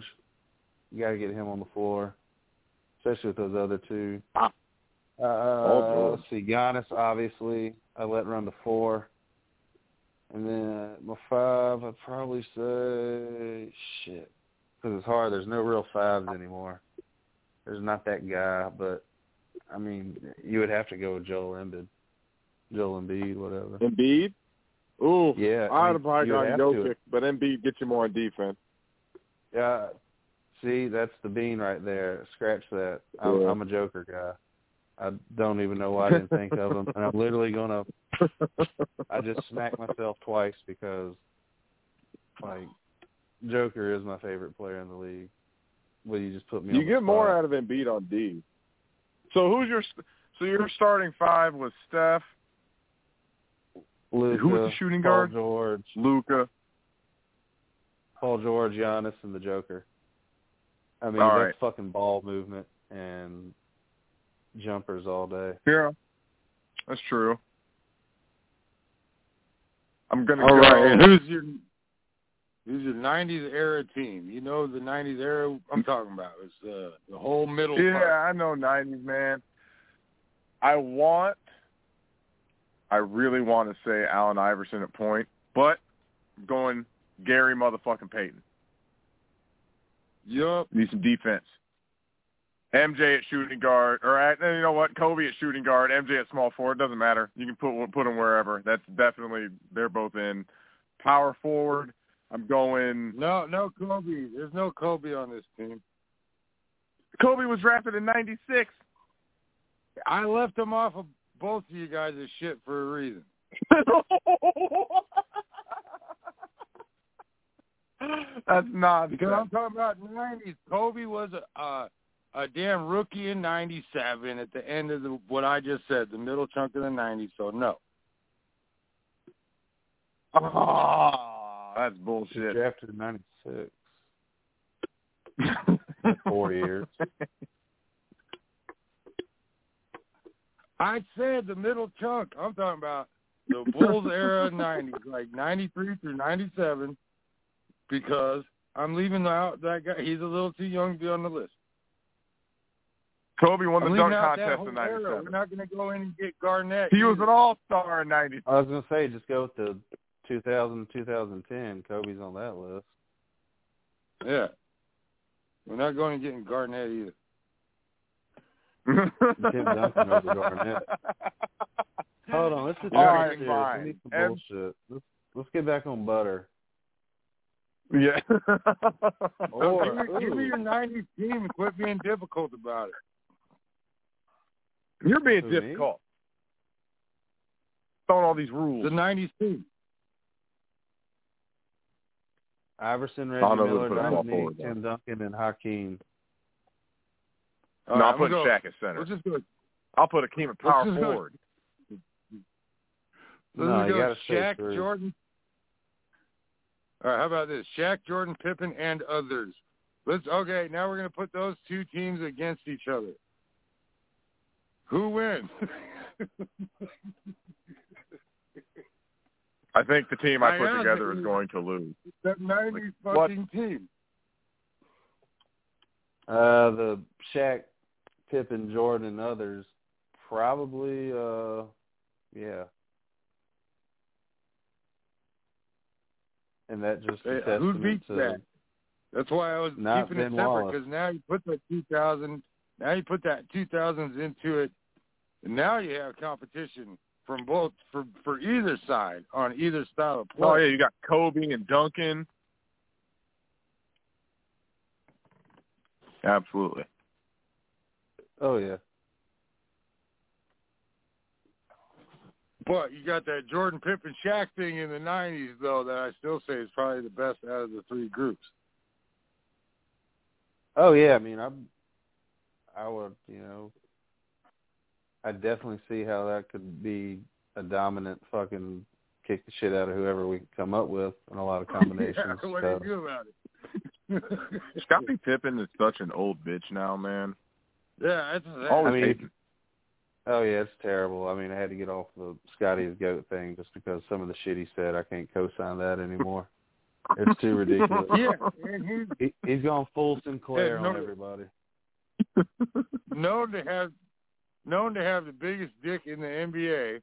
Yeah. I'd probably go Paul George. 3, I'd have Luka. 2 guard, I'd have Luka. 3 guard, wing guard. Let's see. It's hard to think. So hard to think. Let's see, Giannis, obviously. I let run to 4. And then my 5, I'd probably say, shit, because it's hard. There's no real 5s anymore. There's not that guy, but, I mean, you would have to go with Joel Embiid, whatever. Embiid? Ooh, yeah. I'd have probably gone Jokic, but Embiid gets you more on defense. Yeah, see, that's the bean right there. Scratch that. I'm a Joker guy. I don't even know why I didn't think of him, and I'm literally gonna. I just smacked myself twice because, like, Joker is my favorite player in the league. Well, you just put me. You on the get spot. more out of Embiid on D. So your starting 5 was Steph. Luka, who was the shooting guard? Paul George, Luka, Paul George, Giannis, and the Joker. I mean, all that's right. fucking ball movement and jumpers all day. Yeah, that's true. I'm gonna all go. Right. And who's your 90s era team? You know the 90s era I'm talking about. It's the whole middle part. Yeah, I know 90s, man. I really want to say Allen Iverson at point, but I'm going Gary motherfucking Payton. Yup. Need some defense. MJ at shooting guard, you know what? Kobe at shooting guard, MJ at small forward. Doesn't matter. You can put them wherever. That's definitely, they're both in. Power forward, I'm going. No Kobe. There's no Kobe on this team. Kobe was drafted in '96. I left him off of both of you guys as shit for a reason. That's not because I'm talking about 90s. Kobe was a damn rookie in 97 at the end of what I just said, the middle chunk of the 90s, so no. Oh, that's bullshit. Drafted in 96. 4 years. I said the middle chunk. I'm talking about the Bulls era 90s, like 93 through 97, because I'm leaving out that guy. He's a little too young to be on the list. Kobe won the dunk contest in in 97. We're not going to go in and get Garnett. He was an all-star in 90. I was going to say, just go with the 2000, 2010. Kobe's on that list. Yeah. We're not going to get Garnett either. Tim Duncan over Garnett. Hold on, let's just all right, we fine. need some bullshit. Let's get back on butter. Yeah. Give me your 90s team and quit being difficult about it. You're being difficult. Throwing all these rules. The 90s team. Iverson, Reggie Miller, Dominique, Tim Duncan, and Hakeem. No, I'll put Shaq at center. I'll put Hakeem at power forward. No, you got to Shaq, Jordan. All right, how about this? Shaq, Jordan, Pippen, and others. Okay, now we're going to put those two teams against each other. Who wins? I think the team I put together is going to lose. That 90s fucking team. The Shaq, Pippen, Jordan, and others, probably, yeah. And that just who beats that? That's why I was keeping it separate, because now you put that 2000, now you put that 2000s into it, and now you have competition from both for either side on either style of play. Oh yeah, you got Kobe and Duncan. Absolutely. Oh yeah. But you got that Jordan, Pippen, Shaq thing in the 90s, though, that I still say is probably the best out of the three groups. Oh, yeah. I mean, I would, I definitely see how that could be a dominant fucking kick the shit out of whoever we come up with in a lot of combinations. Yeah, what do you do about it? Scottie Pippen is such an old bitch now, man. Yeah, that's oh, yeah, it's terrible. I mean, I had to get off the Scotty's GOAT thing just because some of the shit he said, I can't co-sign that anymore. It's too ridiculous. Yeah, and he's gone full Sinclair on everybody. Known to have known to have the biggest dick in the NBA.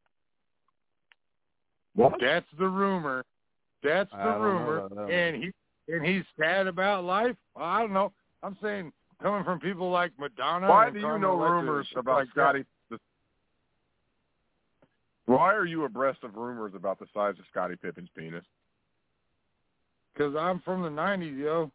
What? That's the rumor. That's the rumor. And he's sad about life. Well, I don't know. I'm saying coming from people like Madonna. Why do you know rumors about like Scottie? Why are you abreast of rumors about the size of Scottie Pippen's penis? Because I'm from the 90s, yo.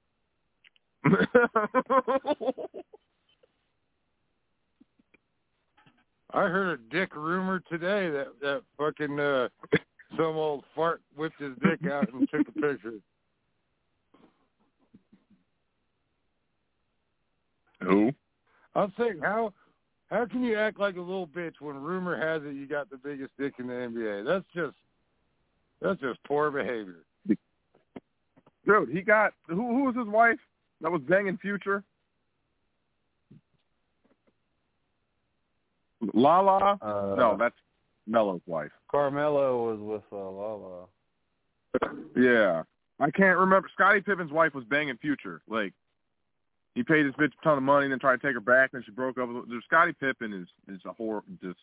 I heard a dick rumor today that fucking some old fart whipped his dick out and took a picture. Who? I'm saying, how can you act like a little bitch when rumor has it you got the biggest dick in the NBA? That's just poor behavior. Dude, he got who was his wife? That was banging Future. Lala? No, that's Melo's wife. Carmelo was with Lala. Yeah. I can't remember. Scottie Pippen's wife was banging Future. Like, he paid this bitch a ton of money and then tried to take her back, and she broke up with her. Scottie Pippen is a horror, just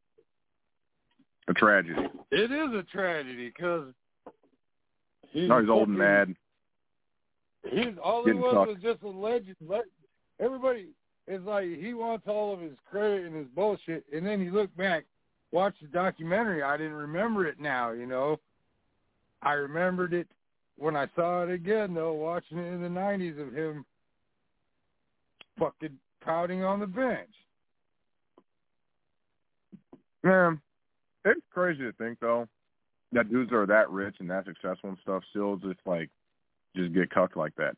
a tragedy. It is a tragedy because he's old and mad. All he was just a legend. Everybody is like, he wants all of his credit and his bullshit, and then you look back, watch the documentary. I didn't remember it now, you know. I remembered it when I saw it again, though, watching it in the 90s of him fucking pouting on the bench. Man, it's crazy to think, though, that dudes that are that rich and that successful and stuff still just get cucked like that.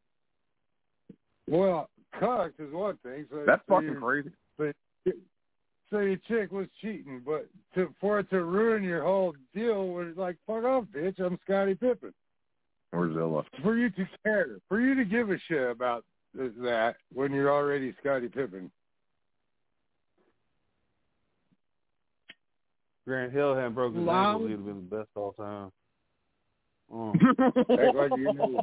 Well, cucked is one thing. So that's fucking crazy. So your chick was cheating, but for it to ruin your whole deal, was like, fuck off, bitch, I'm Scottie Pippen. Or Zilla. For you to care, for you to give a shit about that when you're already Scottie Pippen. Grant Hill hadn't broken his ankles, he'd have been the best all time. Act like you knew.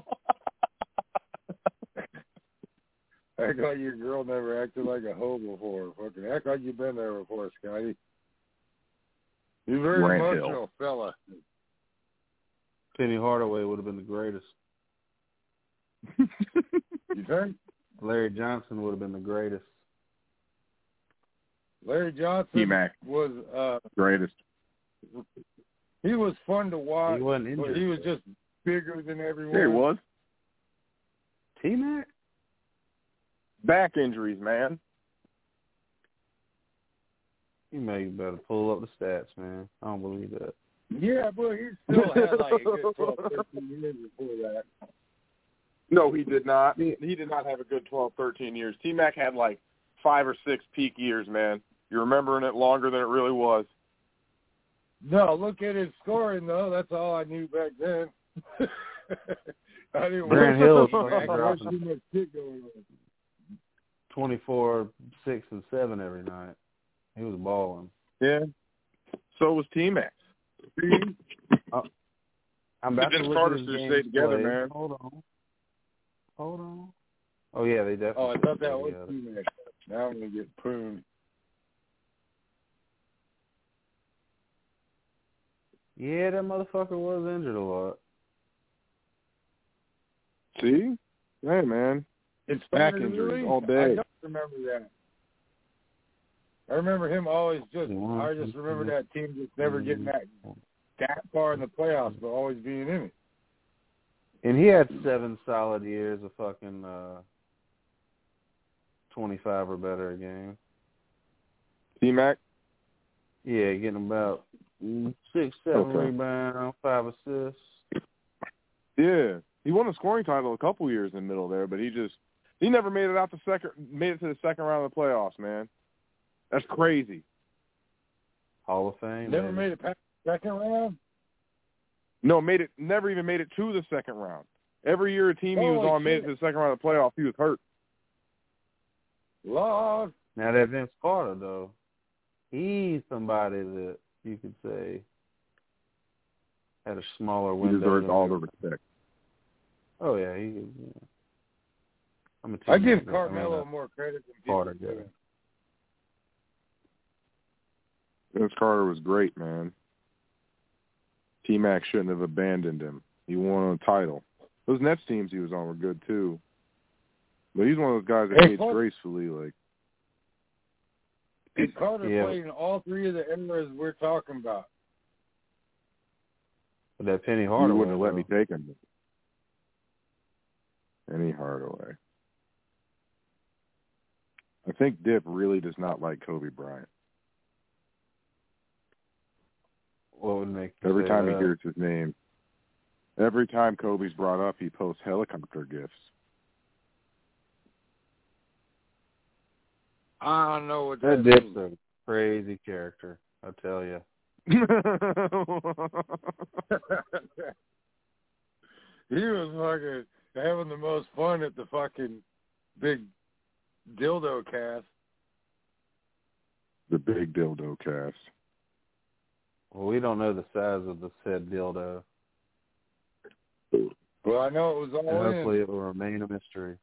Act like your girl never acted like a hoe before. Fucking act like you've been there before, Scotty. You're a very emotional fella. Penny Hardaway would have been the greatest. You think? Larry Johnson would have been the greatest. Larry Johnson T-Mac was greatest. He was fun to watch, he wasn't injured, but he was just bigger than everyone. Yeah, he was. T-Mac? Back injuries, man. You may better pull up the stats, man. I don't believe that. Yeah, but he still had like a good 12, 13 years before that. No, he did not. He did not have a good 12, 13 years. T-Mac had like 5 or 6 peak years, man. You're remembering it longer than it really was. No, look at his scoring, though. That's all I knew back then. I didn't Grant Hill was too much shit going on. 24, 6, and 7 every night. He was balling. Yeah. So was T-Mac. I'm about to Vince look Carter at his should game stay together, play. man. Hold on. Oh, yeah, they definitely. Oh, I thought that was T-Mac. Now I'm going to get pruned. Yeah, that motherfucker was injured a lot. See? Hey, man. It's back injuries all day. I don't remember that. I remember him always just remember that team just never getting that far in the playoffs, but always being in it. And he had 7 solid years of fucking 25 or better a game. T-Mac? Yeah, getting about 6, 7 rebounds, 5 assists. Yeah. He won a scoring title a couple years in the middle there, but he never made it to the second round of the playoffs, man. That's crazy. Hall of Fame. Never made it past the second round? No, never even made it to the second round. Every year a team he was on made it to the second round of the playoffs, he was hurt. Lord. Now that Vince Carter, though, he's somebody that you could say had a smaller window. He deserves all the respect. Oh, yeah. I give Carmelo more credit than people do. Vince Carter was great, man. T-Mac shouldn't have abandoned him. He won a title. Those Nets teams he was on were good, too. But he's one of those guys that hates gracefully, like. Carter played in all three of the eras we're talking about. But that Penny Hardaway, you wouldn't have let me take him. Penny Hardaway. I think Dip really does not like Kobe Bryant. What would make every time he hears his name? Every time Kobe's brought up, he posts helicopter gifs. I don't know what that Dip's a crazy character, I tell you. He was fucking having the most fun at the fucking big dildo cast. The big dildo cast. Well, we don't know the size of the said dildo. Well, I know it was all and hopefully it will remain a mystery.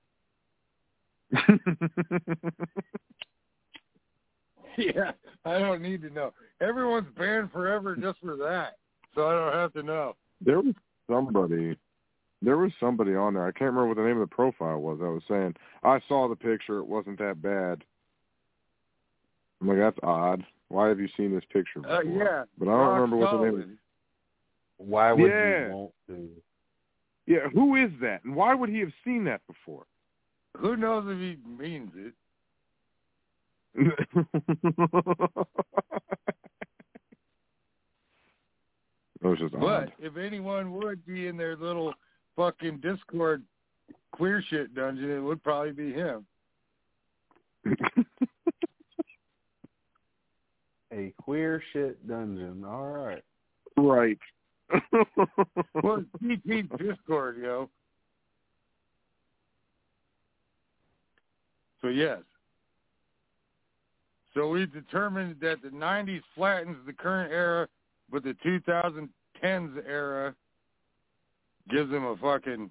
Yeah, I don't need to know. Everyone's banned forever just for that, so I don't have to know. There was somebody on there. I can't remember what the name of the profile was. I was saying, I saw the picture. It wasn't that bad. I'm like, that's odd. Why have you seen this picture before? Yeah. But I don't remember what the name is. Why would you want to? Yeah, who is that? And why would he have seen that before? Who knows if he means it? But if anyone would be in their little fucking Discord queer shit dungeon, it would probably be him. A queer shit dungeon. All right. Right. Well, it's Discord, yo. So, yes. So we determined that the 90s flattens the current era, but the 2010s era gives them a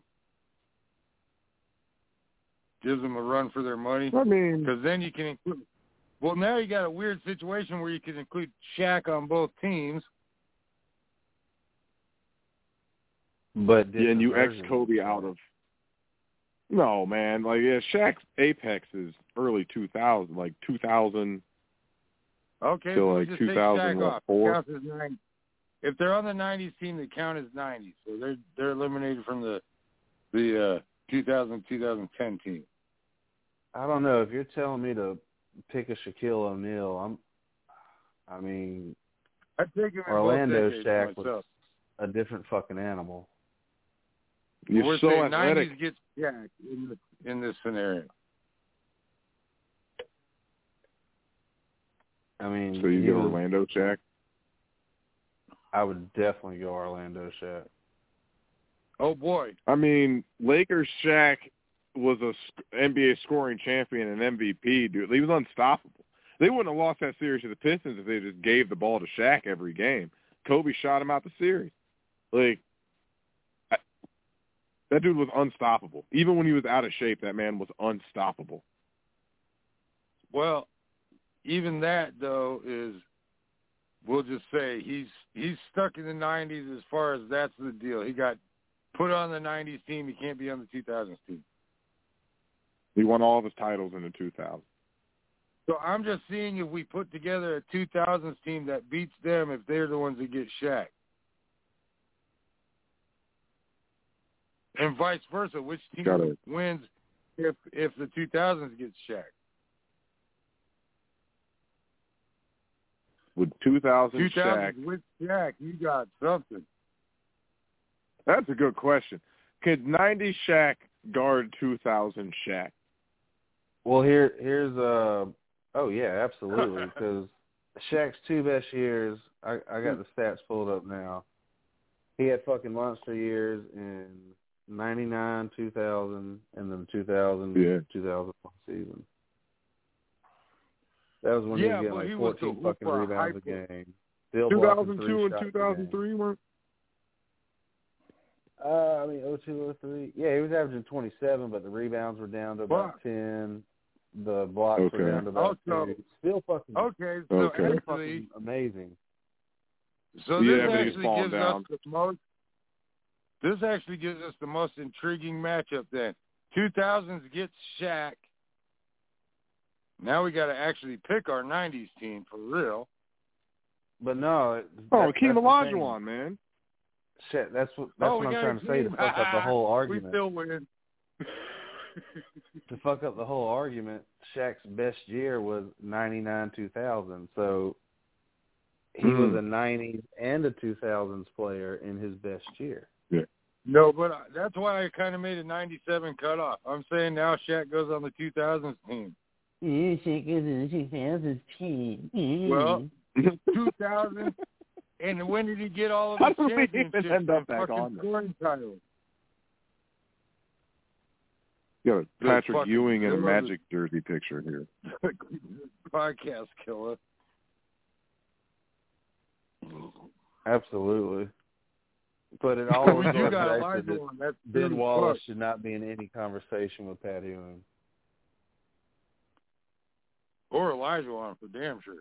run for their money. I mean, because then you can include. Well, now you got a weird situation where you can include Shaq on both teams. But and you X Kobe out of. No, man. Like, yeah, Shaq's apex is early 2000, like 2000. Okay, so like like 2004. If they're on the 90s team, they count as 90s. So they're eliminated from the 2000-2010 team. I don't know. If you're telling me to pick a Shaquille O'Neal, I mean, I think Orlando Shaq was a different fucking animal. You're so athletic. 90s gets Shaq in this scenario. I mean, so you go Orlando Shaq? I would definitely go Orlando Shaq. Oh, boy. I mean, Lakers Shaq was a NBA scoring champion and MVP, dude. He was unstoppable. They wouldn't have lost that series to the Pistons if they just gave the ball to Shaq every game. Kobe shot him out the series. Like, that dude was unstoppable. Even when he was out of shape, that man was unstoppable. Well, even that, though, is, we'll just say, he's stuck in the 90s as far as that's the deal. He got put on the 90s team. He can't be on the 2000s team. He won all of his titles in the 2000s. So I'm just seeing if we put together a 2000s team that beats them if they're the ones that get Shaq. And vice versa, which team wins if the 2000s gets Shaq? With 2000 Shaq. Shaq. With Shaq, you got something. That's a good question. Could 90 Shaq guard 2000 Shaq? Well, here's oh yeah, absolutely, because Shaq's two best years, I got the stats pulled up now. He had fucking monster years in 99, 2000, and then 2000 season. That was when he was getting like 14 fucking rebounds a game. 2002 and 2003 weren't? I mean, 02, 03. Yeah, he was averaging 27, but the rebounds were down to about 10. The blocks were down to about Okay. 2. Still fucking. Okay, so Okay. actually, fucking amazing. So Yeah, this but he's actually falling gives down. us the most. This actually gives us the most intriguing matchup. Then 2000s gets Shaq. Now we got to actually pick our 90s team for real. But no. Hakeem Olajuwon, man. Shit, that's what I'm trying to say, to fuck up the whole argument. We still win. To fuck up the whole argument, Shaq's best year was 99-2000. So he was a 90s and a 2000s player in his best year. Yeah. No, but that's why I kind of made a 97 cutoff. I'm saying now Shaq goes on the 2000s team. Shaq goes on the 2000s team. Well, 2000, and when did he get all of his How do we even championships end up and back fucking on there? scoring titles? You got a Patrick fucking Ewing and a killer. Magic jersey picture here. Podcast killer. Absolutely. But it always You goes got back Elijah to one. That's Ben true as Wallace fuck. should not be in any conversation with Pat Ewing. Or Elijah one for damn sure.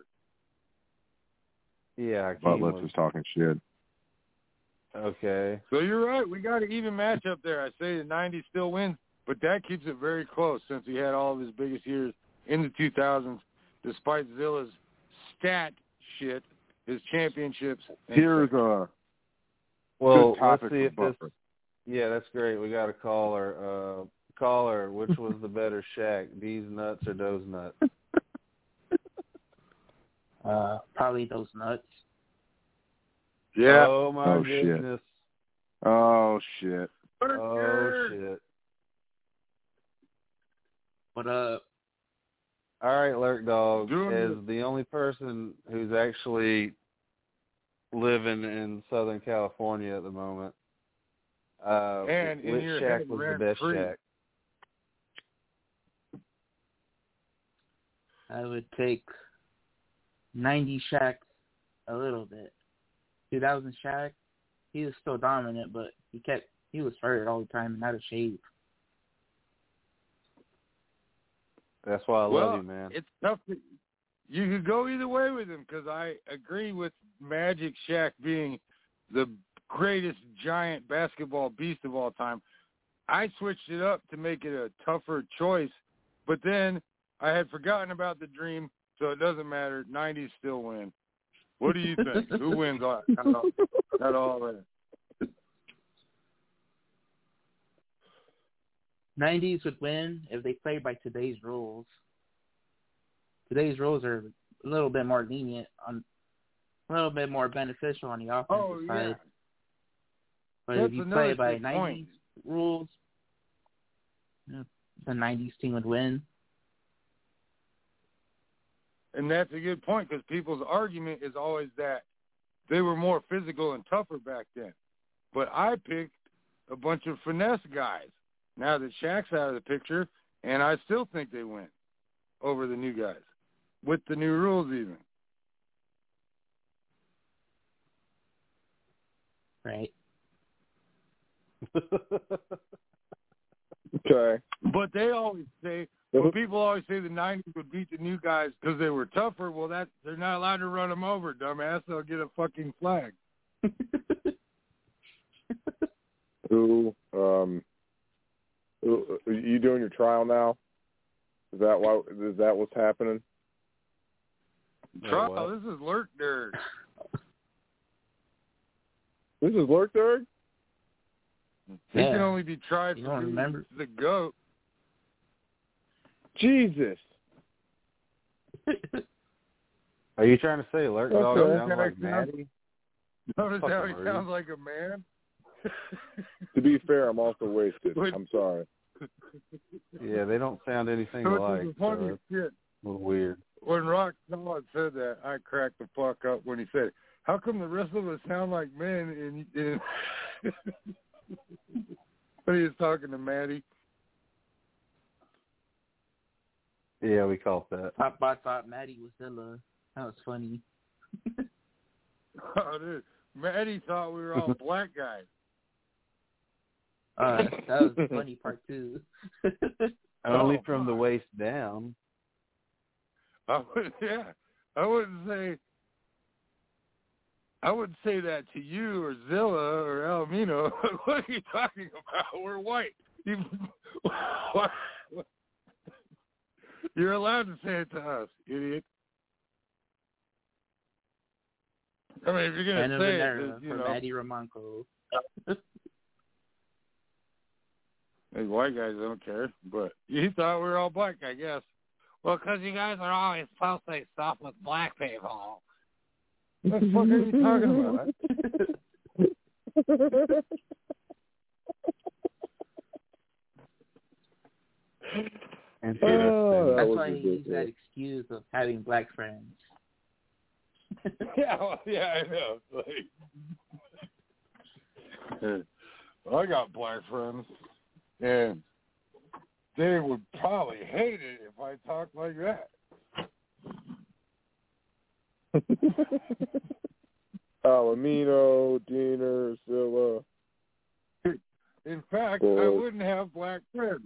Yeah, Butler was talking shit. Okay. So you're right. We got an even matchup there. I say the 90s still wins, but that keeps it very close since he had all of his biggest years in the 2000s, despite Zilla's stat shit, his championships. Here's a Well, good topic let's see if for this. Buffer. Yeah, that's great. We got a caller. Caller, which was the better Shaq, these nuts or those nuts? Probably those nuts. Yeah. Oh my goodness. Oh shit. Oh shit. What All right, Lurk Dog, as the only person who's actually living in Southern California at the moment, and in which your Shaq head, was the rent best free. Shaq? I would take 90 Shaq a little bit. 2000 Shaq, he was still dominant, but he was hurt all the time and out of shape. That's why I love you, man. It's tough. You could go either way with him because I agree with Magic Shaq being the greatest giant basketball beast of all time. I switched it up to make it a tougher choice, but then I had forgotten about the dream, so it doesn't matter. 90s still win. What do you think? Who wins out all that? 90s would win if they played by today's rules. Today's rules are a little bit more lenient, a little bit more beneficial on the offensive side. But That's if you another play by good 90s point. rules, the 90s team would win. And that's a good point because people's argument is always that they were more physical and tougher back then. But I picked a bunch of finesse guys now that Shaq's out of the picture, and I still think they win over the new guys with the new rules even. Right. Okay. But they always say, people always say the 90s would beat the new guys because they were tougher. Well, they're not allowed to run them over, dumbass. They'll get a fucking flag. Who? Are you doing your trial now? Is that what's happening? Trial. This is Lurk Nerd. This is Lurk Nerd? He can only be tried for being the GOAT. Jesus. Are you trying to say Lurk Dog sounds like Maddie? Notice how he sounds like a man? To be fair, I'm also wasted. I'm sorry. Yeah, they don't sound anything Which alike. is the funniest shit. A little weird. When Rock Solid said that, I cracked the fuck up when he said it. How come the rest of us sound like men? And when he was talking to Maddie. Yeah, we caught that. I thought Maddie was Zilla. That was funny. Oh, dude. Maddie thought we were all black guys. That was the funny part, too. Only from the waist down. I wouldn't say that to you or Zilla or Almino. What are you talking about? We're white. You're allowed to say it to us, idiot. I mean, if you're going to say it, for Maddie Romanco. These white guys don't care, but you thought we were all black, I guess. Well, because you guys are always posting stuff with black people. What the fuck are you talking about? That's why he used that excuse of having black friends. Yeah, I know. I got black friends, and they would probably hate it if I talked like that. Alamino, Diener, Silla. In fact, I wouldn't have black friends.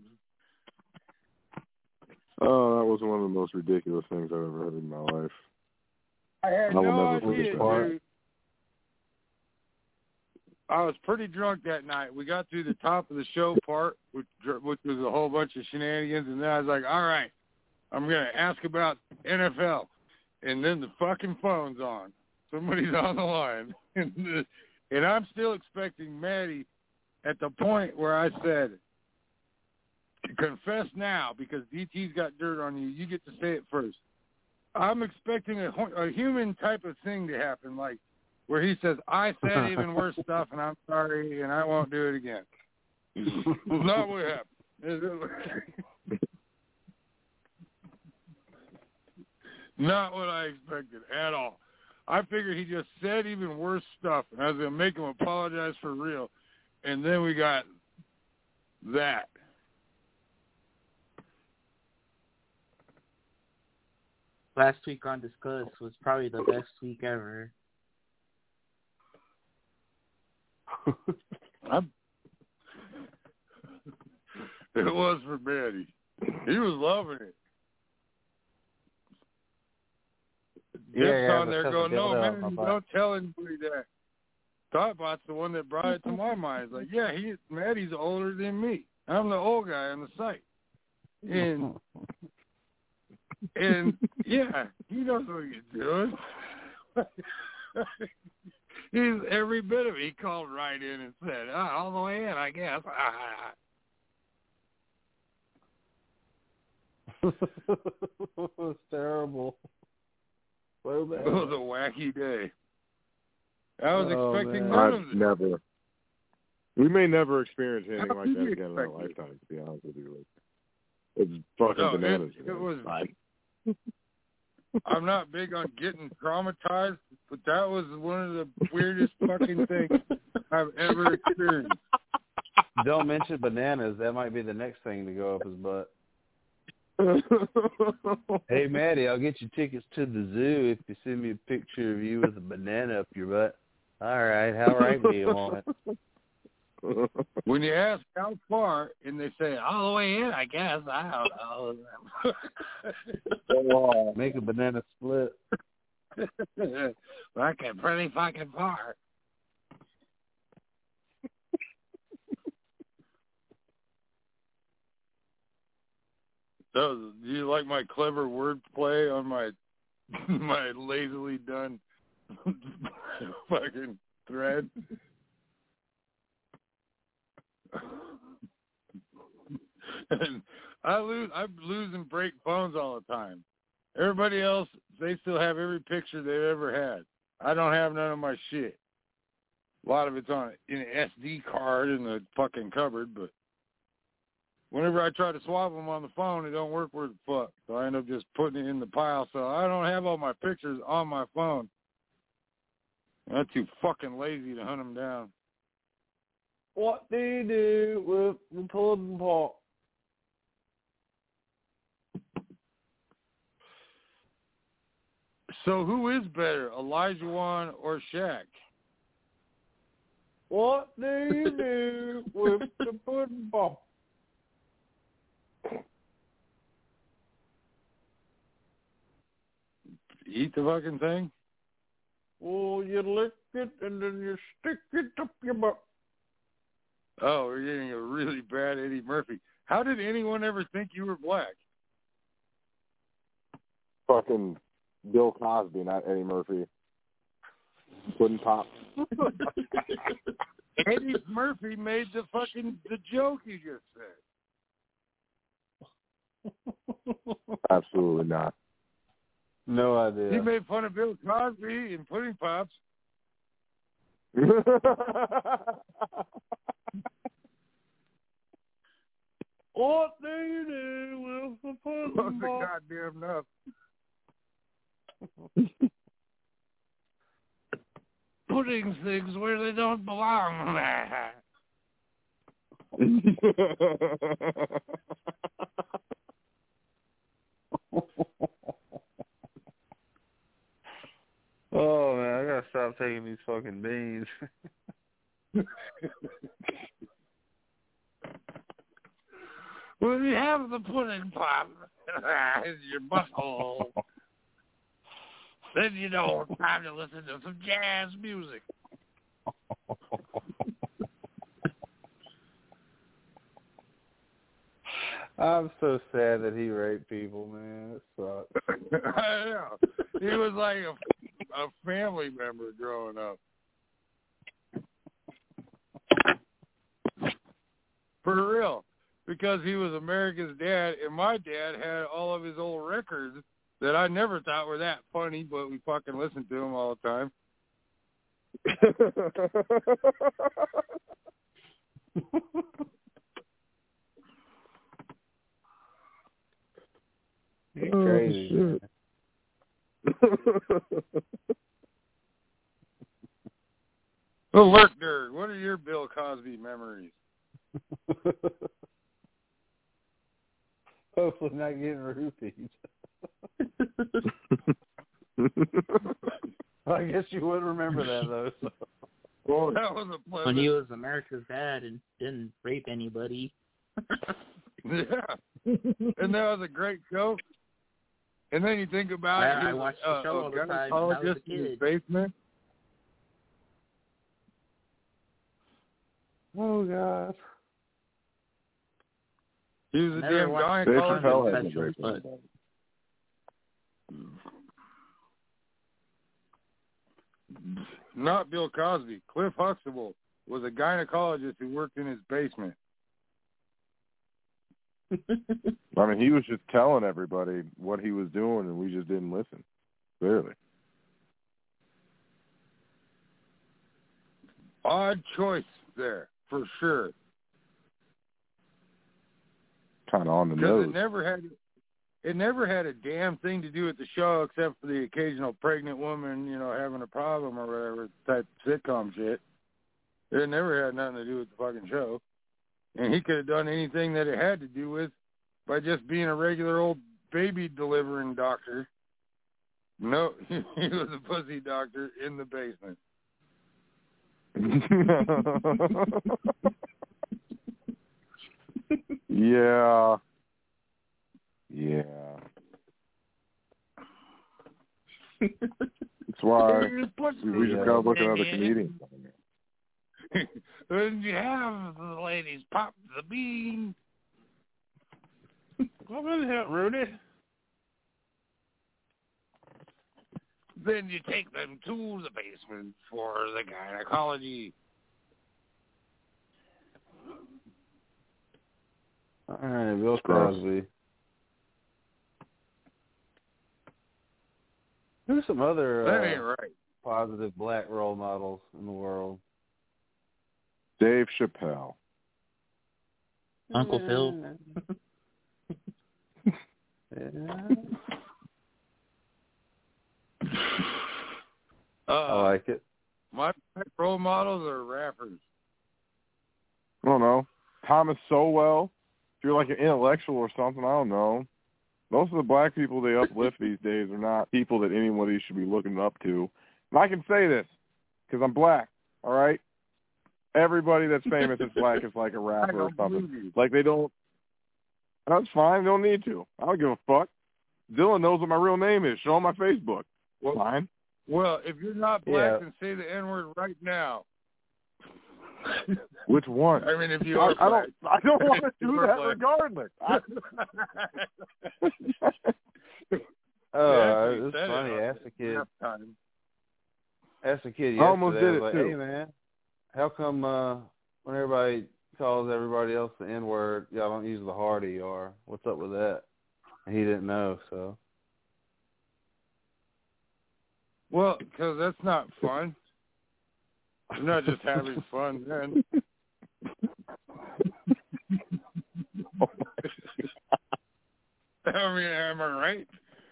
Oh, that was one of the most ridiculous things I've ever heard in my life. I had no idea, dude. I was pretty drunk that night. We got through the top of the show part, which was a whole bunch of shenanigans, and then I was like, all right, I'm going to ask about NFL. And then the fucking phone's on. Somebody's on the line. And I'm still expecting Maddie at the point where I said, confess now, because DT's got dirt on you. You get to say it first. I'm expecting a human type of thing to happen, like where he says, I said even worse stuff, and I'm sorry, and I won't do it again. Not what happened. Not what I expected at all. I figured he just said even worse stuff, and I was going to make him apologize for real. And then we got that. Last week on Discuss was probably the best week ever. It was for Maddie. He was loving it. Dip's on there going, no, man, don't tell anybody that. Thoughtbot's the one that brought it to my mind. It's like, yeah, Maddie's older than me. I'm the old guy on the site. And yeah, he knows what he's doing. He's every bit of it. He called right in and said, all the way in, I guess. It's terrible. So bad. It was a wacky day. I was expecting none of this. Never. We may never experience anything like that again in our lifetime, to be honest with you. It's fucking bananas. It was. I'm not big on getting traumatized, but that was one of the weirdest fucking things I've ever experienced. Don't mention bananas. That might be the next thing to go up his butt. Hey, Maddie, I'll get you tickets to the zoo if you send me a picture of you with a banana up your butt. All right, how right do you want it? When you ask how far, and they say all the way in, I guess. I don't know. Make a banana split. Fucking pretty fucking far. So, do you like my clever wordplay on my lazily done fucking thread? And I'm losing break phones all the time. Everybody else, they still have every picture they've ever had. I don't have none of my shit. A lot of it's in an SD card in the fucking cupboard, but whenever I try to swap them on the phone, it don't work worth the fuck. So I end up just putting it in the pile. So I don't have all my pictures on my phone. I'm too fucking lazy to hunt them down. What do you do with the pudding pot? So who is better, Elijah or Shaq? What do you do with the pudding pot? eat the fucking thing? Well, you lick it and then you stick it up your butt. Oh, we're getting a really bad Eddie Murphy. How did anyone ever think you were black? Fucking Bill Cosby, not Eddie Murphy. Pudding pop. Eddie Murphy made the joke you just said. Absolutely not. No idea. He made fun of Bill Cosby and Pudding Pops. What do you do with the pudding pop? Goddamn enough. Putting things where they don't belong. Oh man, I gotta stop taking these fucking beans. Well, you have the pudding pop in your butthole. Then you know it's time to listen to some jazz music. I'm so sad that he raped people, man. It sucks. I know. He was like a family member growing up. For real. Because he was America's dad, and my dad had all of his old records that I never thought were that funny, but we fucking listened to them all the time. You're crazy. Well, Lurkner, what are your Bill Cosby memories? Hopefully not getting roofied. I guess you would remember that, though. So. Well, that was a pleasant... When he was America's dad and didn't rape anybody. Yeah. And that was a great show. And then you think about I watched the show all the time when I was a in his kid. basement. Oh, God. He was a Never damn watched gynecologist. but Not Bill Cosby. Cliff Huxtable was a gynecologist who worked in his basement. I mean, he was just telling everybody what he was doing, and we just didn't listen. Clearly. Odd choice there, for sure. Kind of on the Because nose. it never had a damn thing to do with the show except for the occasional pregnant woman, having a problem or whatever type sitcom shit. It never had nothing to do with the fucking show. And he could have done anything that it had to do with by just being a regular old baby delivering doctor. No, he was a pussy doctor in the basement. Yeah. That's why we just gotta look at other comedians. When you have the ladies pop the bean. What the hell, Rudy? Then you take them to the basement for the gynecology. All right, Bill Cosby. Who's some other that ain't right. positive black role models in the world? Dave Chappelle. Uncle Phil. Yeah. I like it. My role models are rappers. I don't know. Thomas Sowell. If you're like an intellectual or something, I don't know. Most of the black people they uplift these days are not people that anybody should be looking up to. And I can say this because I'm black, all right? Everybody that's famous that's black is like a rapper or something. Like they don't. That's fine. They don't need to. I don't give a fuck. Dylan knows what my real name is. Show him my Facebook. Fine. Well, if you're not black, then say the N-word right now. Which one? I mean, if you are black. I don't want to do that regardless. It's funny. Asked a kid yesterday, I almost did it like, too. hey, man, how come when everybody calls everybody else the N-word, y'all don't use the hard ER? What's up with that? And he didn't know, so. Well, because that's not fun. You're not just having fun then. I mean, am I right?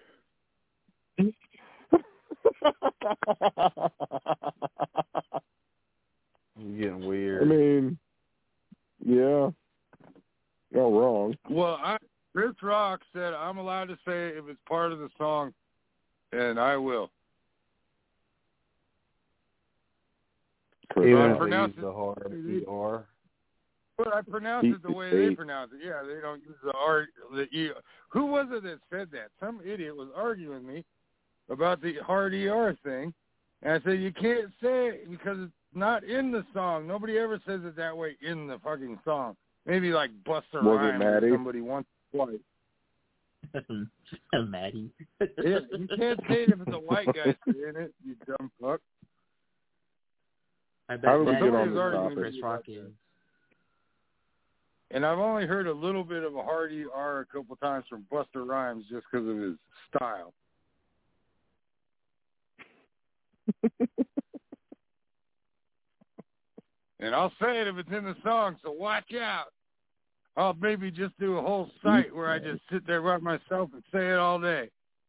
You're getting weird. I mean, yeah. Not wrong. Well, Chris Rock said I'm allowed to say it if it's part of the song, and I will. Even if they use the hard ER. But I pronounce it the way they pronounce it. Yeah, they don't use the R, the E. Who was it that said that? Some idiot was arguing with me about the hard ER thing, and I said you can't say it because it's not in the song. Nobody ever says it that way in the fucking song. Maybe like Busta Rhymes or somebody once or twice. Maddie. Yeah, you can't say it if it's a white guy saying it, you dumb fuck. I bet Chris Rock is. And I've only heard a little bit of a hard ER a couple times from Busta Rhymes just because of his style. And I'll say it if it's in the song, so watch out. I'll maybe just do a whole site where I just sit there by myself and say it all day.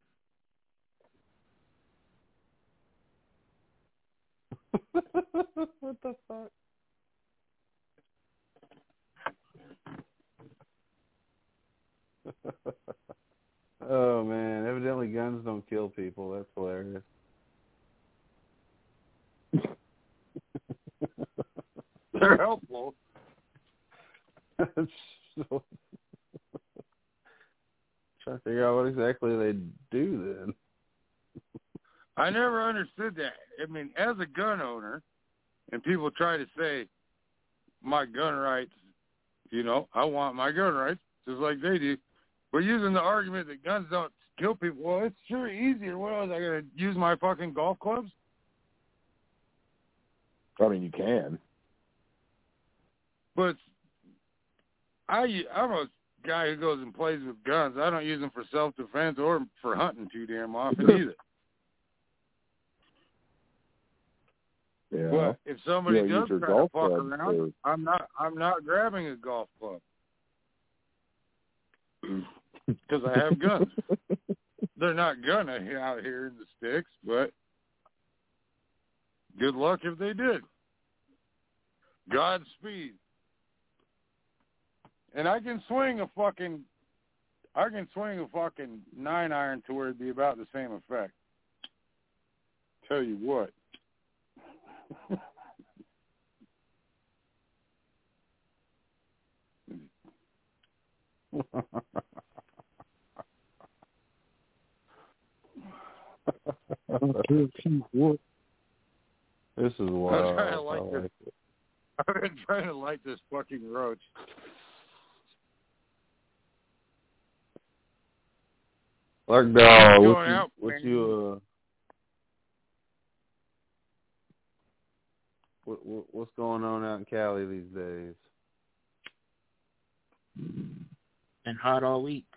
What the fuck? Oh, man. Evidently guns don't kill people. That's hilarious. They're helpful. So, trying to figure out what exactly they do then. I never understood that. I mean, as a gun owner, and people try to say, my gun rights, you know, I want my gun rights, just like they do. We're using the argument that guns don't kill people. Well, it's sure easier. What else? I got to use my fucking golf clubs? I mean, you can. But I'm a guy who goes and plays with guns. I don't use them for self-defense or for hunting too damn often either. Yeah. But if somebody does try to fuck around, or... I'm not grabbing a golf club because I have guns. They're not gonna out here in the sticks, but good luck if they did. Godspeed. And I can swing a fucking 9-iron to where it'd be about the same effect. Tell you what. This is wild. I've been trying to light this fucking roach. Lark Dog, what's going on out in Cali these days? Been hot all week.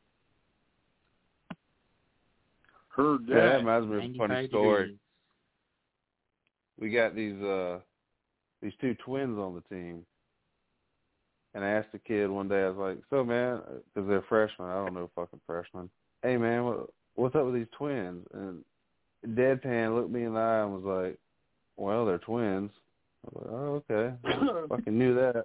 Heard that. Yeah, that reminds me of a funny story. Degrees. We got these two twins on the team. And I asked the kid one day, I was like, so, man, because they're freshmen. I don't know fucking freshmen. Hey, man, what's up with these twins? And Deadpan looked me in the eye and was like, well, they're twins. I was like, oh, okay. I fucking knew that.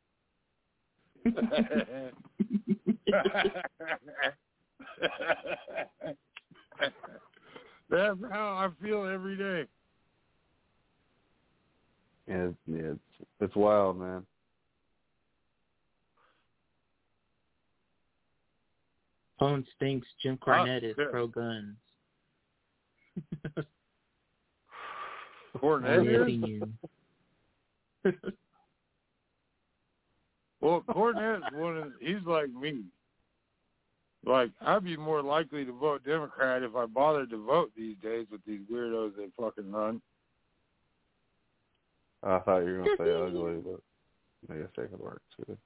That's how I feel every day. Yeah, it's wild, man. Phone stinks. Jim Cornette is pro-guns. Cornette is? Well, Cornette's he's like me. Like, I'd be more likely to vote Democrat if I bothered to vote these days with these weirdos that fucking run. I thought you were going to say ugly, but I guess that could work too.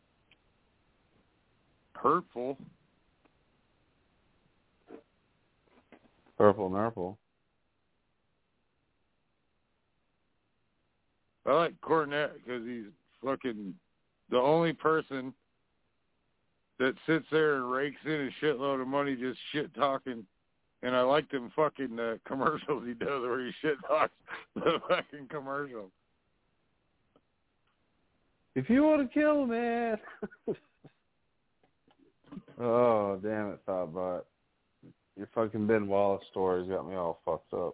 Hurtful. Purple Nurple. I like Cornette because he's fucking the only person that sits there and rakes in a shitload of money just shit talking. And I like them fucking commercials he does where he shit talks the fucking commercial. If you want to kill a man. Oh, damn it, Thoughtbot. Your fucking Ben Wallace stories got me all fucked up.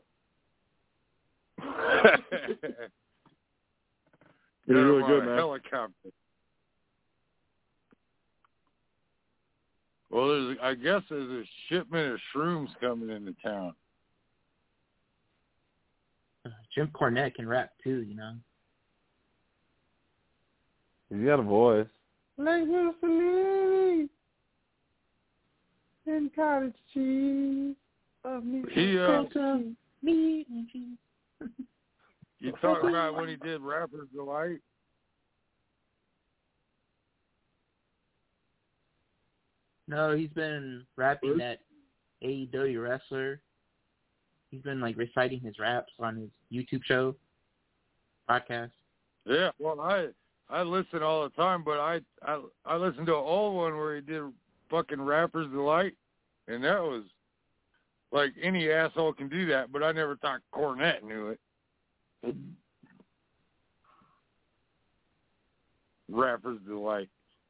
You're really good, man. Helicopter. Well, I guess there's a shipment of shrooms coming into town. Jim Cornette can rap too, you know. He's got a voice. Like Mussolini and cottage cheese. Meat and cheese. You talking about when he did Rapper's Delight? No, he's been rapping at AEW Wrestler. He's been like reciting his raps on his YouTube show, podcast. Yeah, well, I listen all the time, but I listened to an old one where he did fucking Rapper's Delight, and that was like any asshole can do that, but I never thought Cornette knew it. Rapper's Delight.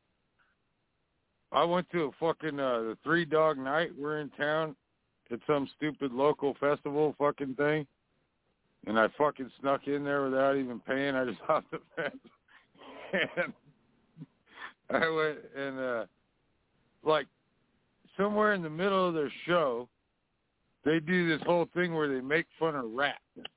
I went to a fucking the Three Dog Night. We're in town at some stupid local festival fucking thing, and I fucking snuck in there without even paying. I just hopped the fence, and I went and like somewhere in the middle of their show, they do this whole thing where they make fun of rap.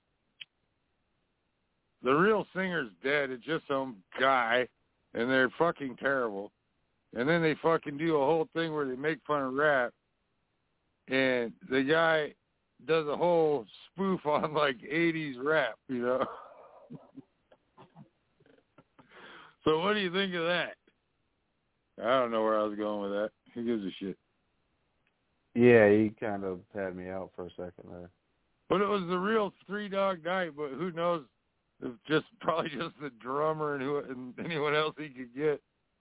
The real singer's dead. It's just some guy, and they're fucking terrible. And then they fucking do a whole thing where they make fun of rap, and the guy does a whole spoof on, like, 80s rap, you know? So what do you think of that? I don't know where I was going with that. Who gives a shit? Yeah, he kind of had me out for a second there. But it was the real Three Dog Night, but who knows? It's probably just the drummer and anyone else he could get.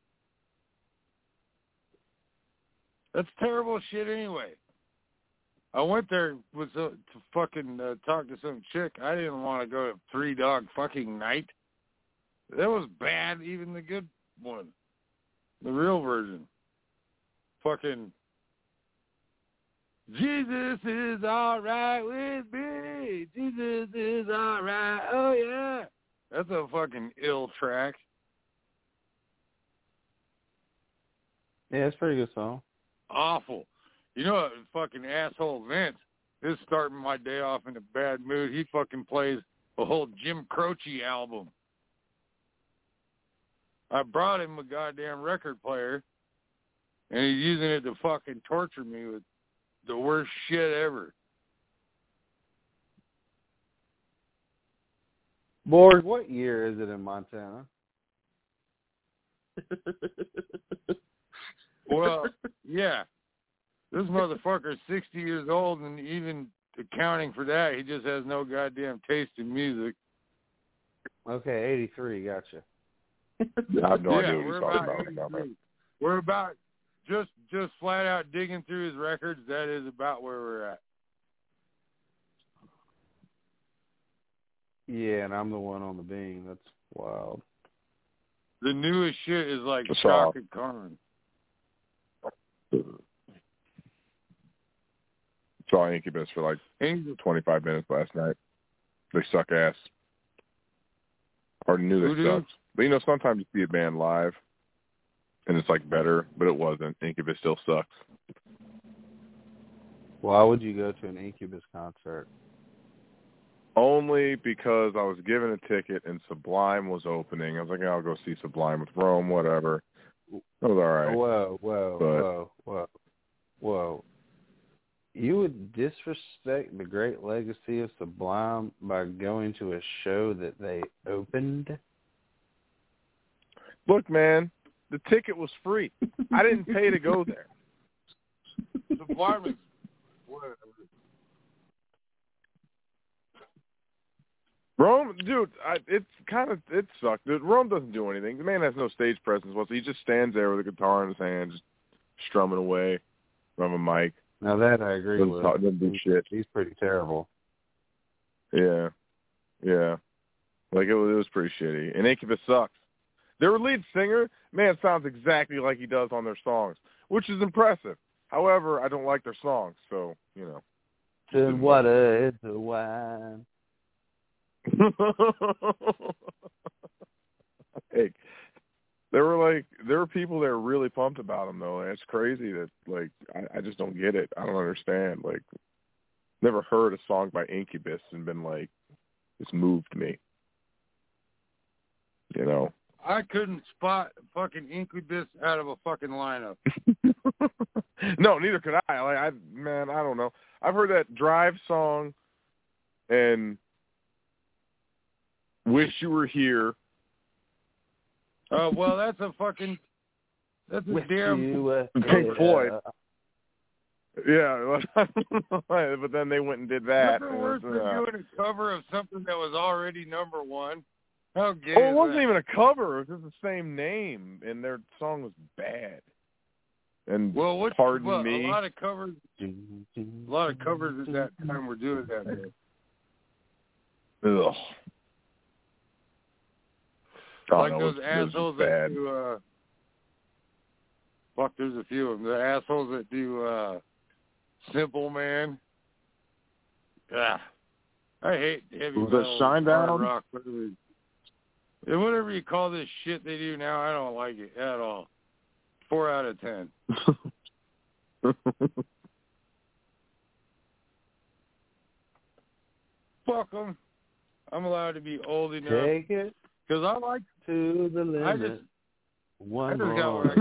That's terrible shit anyway. I went there to fucking talk to some chick. I didn't want to go to Three Dog fucking Night. That was bad, even the good one. The real version. Fucking Jesus is all right with me. Jesus is all right. Oh, yeah. That's a fucking ill track. Yeah, it's a pretty good song. Awful. You know what, fucking asshole Vince, this is starting my day off in a bad mood. He fucking plays a whole Jim Croce album. I brought him a goddamn record player, and he's using it to fucking torture me with the worst shit ever. Borg, what year is it in Montana? Well, yeah. This motherfucker's 60 years old, and even accounting for that, he just has no goddamn taste in music. Okay, 83, gotcha. I have no idea what he's talking about. We're about just flat out digging through his records. That is about where we're at. Yeah, and I'm the one on the beam. That's wild. The newest shit is like Shaka Khan. Saw Incubus for like 25 minutes last night. They suck ass. Already knew they sucked. But you know, sometimes you see a band live and it's like better, but it wasn't. Incubus still sucks. Why would you go to an Incubus concert? Only because I was given a ticket and Sublime was opening. I was like, I'll go see Sublime with Rome, whatever. It was all right. Whoa. You would disrespect the great legacy of Sublime by going to a show that they opened? Look, man, the ticket was free. I didn't pay to go there. Sublime is whatever. Rome, dude, it sucked. Dude, Rome doesn't do anything. The man has no stage presence. So he just stands there with a guitar in his hand, just strumming away from a mic. Now that I agree with. Doesn't do shit. He's pretty terrible. Yeah. Like it was pretty shitty. And Incubus sucks. Their lead singer, man, sounds exactly like he does on their songs, which is impressive. However, I don't like their songs, so Then water is the wine. Hey, there were people that were really pumped about him though. And it's crazy that I just don't get it. I don't understand. Never heard a song by Incubus and been like, it's moved me. I couldn't spot fucking Incubus out of a fucking lineup. No, neither could I. I don't know. I've heard that Drive song and Wish You Were Here. Oh, well, that's a damn Pink Floyd. Yeah, but then they went and did that. Nothing worse than doing a cover of something that was already number one. How gay it wasn't even a cover. It was just the same name, and their song was bad. And pardon me. A lot of covers at that time were doing that. Ugh. Like those assholes that do, there's a few of them. The assholes that do Simple Man. Yeah. I hate heavy metal. Was that Shinedown? Rock, whatever you call this shit they do now, I don't like it at all. 4 out of 10. Fuck them. I'm allowed to be old enough. Take it. Because I like to the limit. I just got where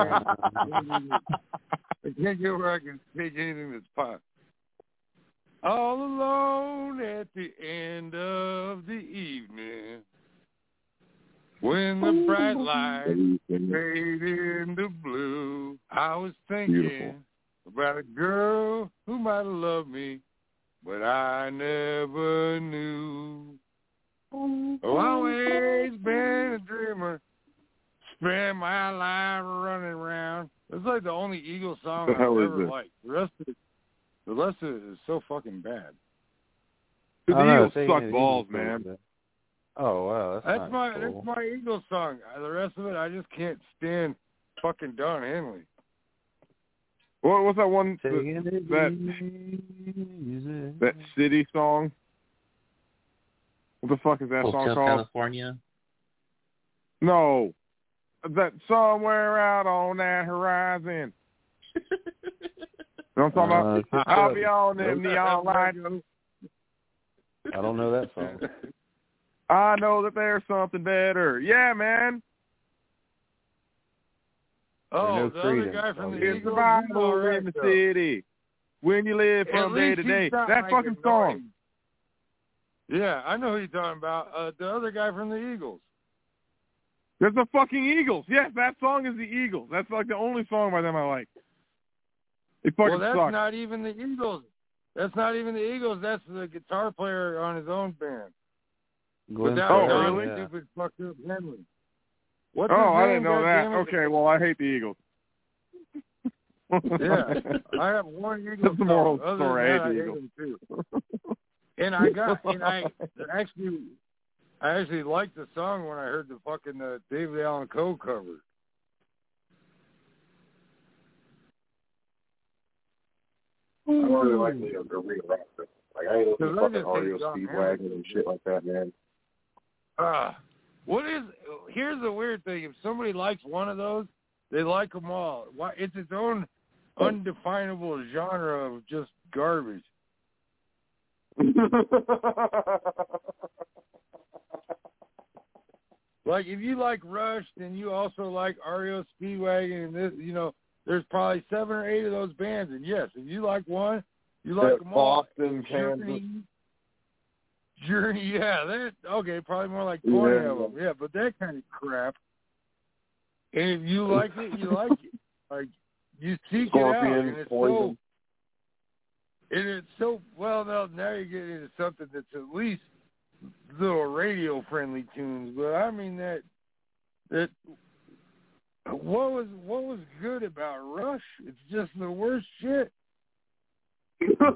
I can't get where I can take anything that's pop. All alone at the end of the evening, when the bright lights fade into blue, I was thinking about a girl who might have loved me, but I never knew. Oh, always been a dreamer, spend my life running around. It's like the only Eagles song I've ever liked. The rest of it is so fucking bad. The Eagles suck balls, man. Oh wow, that's my Eagles song. The rest of it, I just can't stand fucking Don Henley. What was that one? That city song. What the fuck is that song called? California. No, that somewhere out on that horizon. You know what I'm talking about? I'll be on them neon lights. I don't know that song. I know that there's something better. Yeah, man. Oh, the other guy from the Eagles. It's survival in the city. When you live from day to day. That fucking song. Yeah, I know who you're talking about. The other guy from the Eagles. There's the fucking Eagles. Yes, that song is the Eagles. That's like the only song by them I like. They fucking that's suck. not even the Eagles. That's not even the Eagles. That's the guitar player on his own band. Really? Stupid fucked up Henley. I didn't know that. Okay, well, I hate the Eagles. Yeah, I have one Eagles. That's the moral story. I hate the Eagles too. And I actually liked the song when I heard the fucking David Allan Coe cover. I really like the real rock. Like I ain't listen to fucking REO Speedwagon and shit like that, man. Here's the weird thing. If somebody likes one of those, they like them all. Why? It's its own undefinable genre of just garbage. Like, if you like Rush, then you also like REO Speedwagon, and this, there's probably 7 or 8 of those bands. And yes, if you like one, you like them all. Boston, Kansas. Journey, yeah, probably more like 20 of them. Yeah, but that kind of crap. And if you like it, you like it. Like, you seek Scorpion, it out, and it's Poison. Well, now you're getting into something that's at least little radio-friendly tunes. But I mean that what was good about Rush? It's just the worst shit. I'm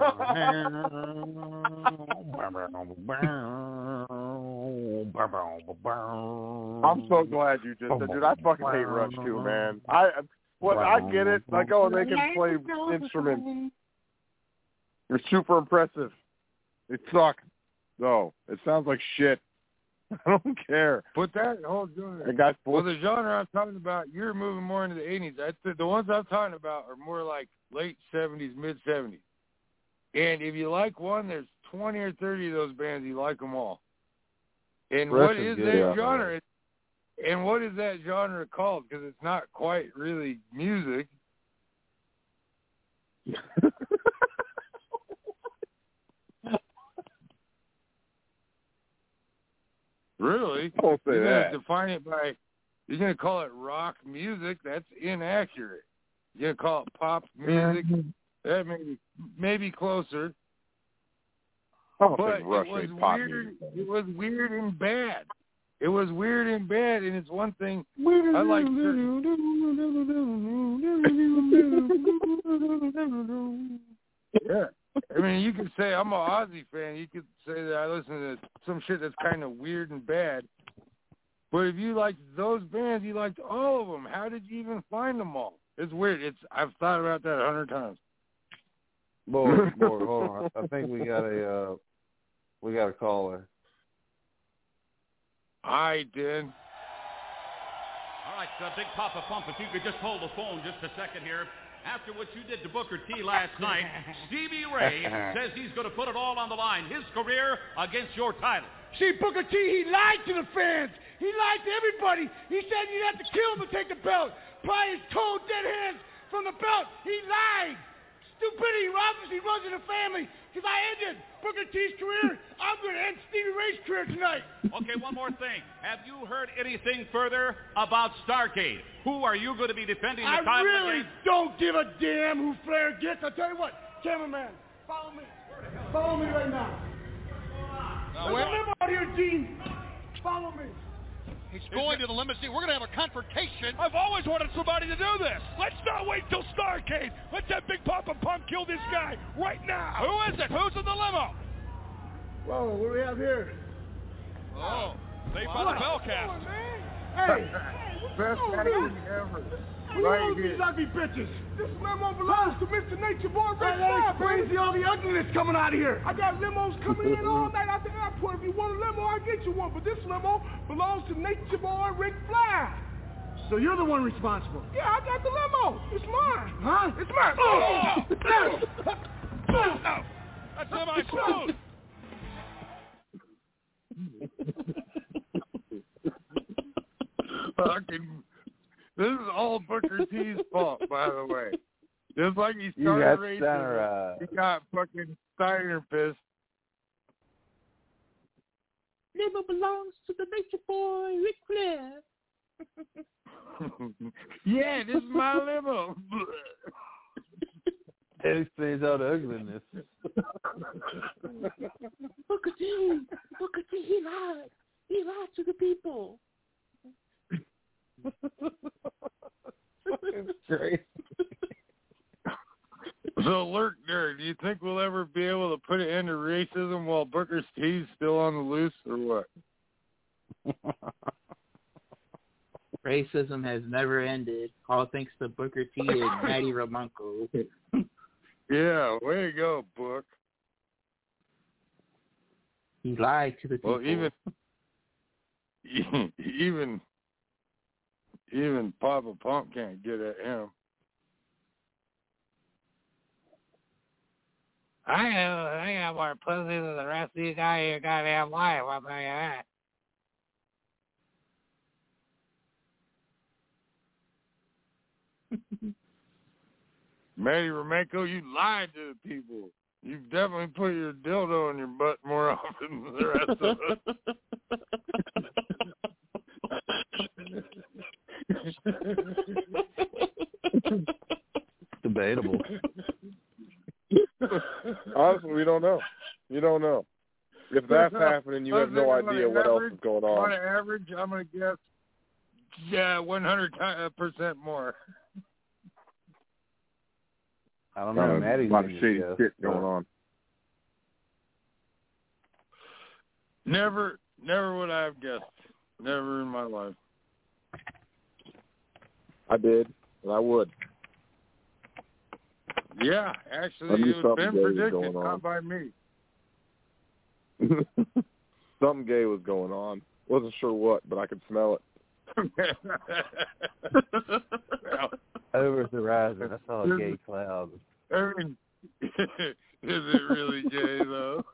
so glad you just said, dude. I fucking hate Rush too, man. I get it. Like, oh, they can play instruments. They're super impressive. They suck. No, it sounds like shit. I don't care. But that whole genre, the genre I'm talking about, you're moving more into the 80s. The ones I'm talking about are more like late 70s, mid 70s. And if you like one, there's 20 or 30 of those bands. You like them all. And what is that genre? And what is that genre called? Because it's not quite really music. Really? Don't say you're that. Gonna define it by, you're going to call it rock music. That's inaccurate. You're going to call it pop music. That may be closer. But it was weird. It was weird and bad. It was weird and bad, and it's one thing I like. Yeah. I mean, you could say I'm an Ozzy fan. You could say that I listen to some shit that's kind of weird and bad. But if you liked those bands, you liked all of them. How did you even find them all? It's weird. I've thought about that 100 times. Boy, hold on. I think we got a caller. I did. All right, Big Papa Pump, if you could just hold the phone just a second here. After what you did to Booker T last night, Stevie Ray says he's going to put it all on the line, his career against your title. See, Booker T, he lied to the fans. He lied to everybody. He said you'd have to kill him to take the belt. Pry his cold, dead hands from the belt. He lied. Stupidity, obviously runs in the family. Because I ended Booker T's career, I'm going to end Stevie Ray's career tonight. Okay, one more thing. Have you heard anything further about Starrcade? Who are you going to be defending the title I really against? don't give a damn who Flair gets. I'll tell you what, cameraman, follow me. Follow me right now. There's a limo out here, Gene. Follow me. He's going to the limousine. We're going to have a confrontation. I've always wanted somebody to do this. Let's not wait till Starrcade. Let's have Big Papa Pump kill this guy right now. Who is it? Who's in the limo? Whoa, what do we have here? Oh, saved by the Bellcast. Hey, Best acting ever. Who owns these ugly bitches? This limo belongs to Mr. Nature Boy Rick Flair. Crazy, all the ugliness coming out of here. I got limos coming in all night at the airport. If you want a limo, I'll get you one. But this limo belongs to Nature Boy Rick Flair. So you're the one responsible? Yeah, I got the limo. It's mine. Huh? It's mine. Oh, that's semi-smooth. This is all Booker T's fault, by the way. Just like he started racing, he got fucking Steiner pissed. Limo belongs to the Nature Boy, Ric Flair. Yeah, this is my limo. That explains all the ugliness. Booker T, he lied. He lied to the people. It's great. So, Lurk Nerd, do you think we'll ever be able to put an end to racism while Booker T's still on the loose, or what? Racism has never ended, all thanks to Booker T and Matty Ramonko. Yeah, way to go, Book. He lied to the people. Well, even Papa Pump can't get at him. I got more pussy than the rest of you guys in your goddamn life, I'll tell you that. Maddie Romenko, you lied to the people. You've definitely put your dildo in your butt more often than the rest of us. Debatable. Honestly, we don't know. You don't know. If that's happening, you have no idea what else is going on. On average, I'm going to guess 100% more. I don't know. Maddie's a lot of shady shit going on. Never would I have guessed. Never in my life. I did, and I would. Yeah, actually, it was been predicted, not by me. Something gay was going on. Wasn't sure what, but I could smell it. Over the horizon, I saw a gay cloud. I mean, is it really gay, though?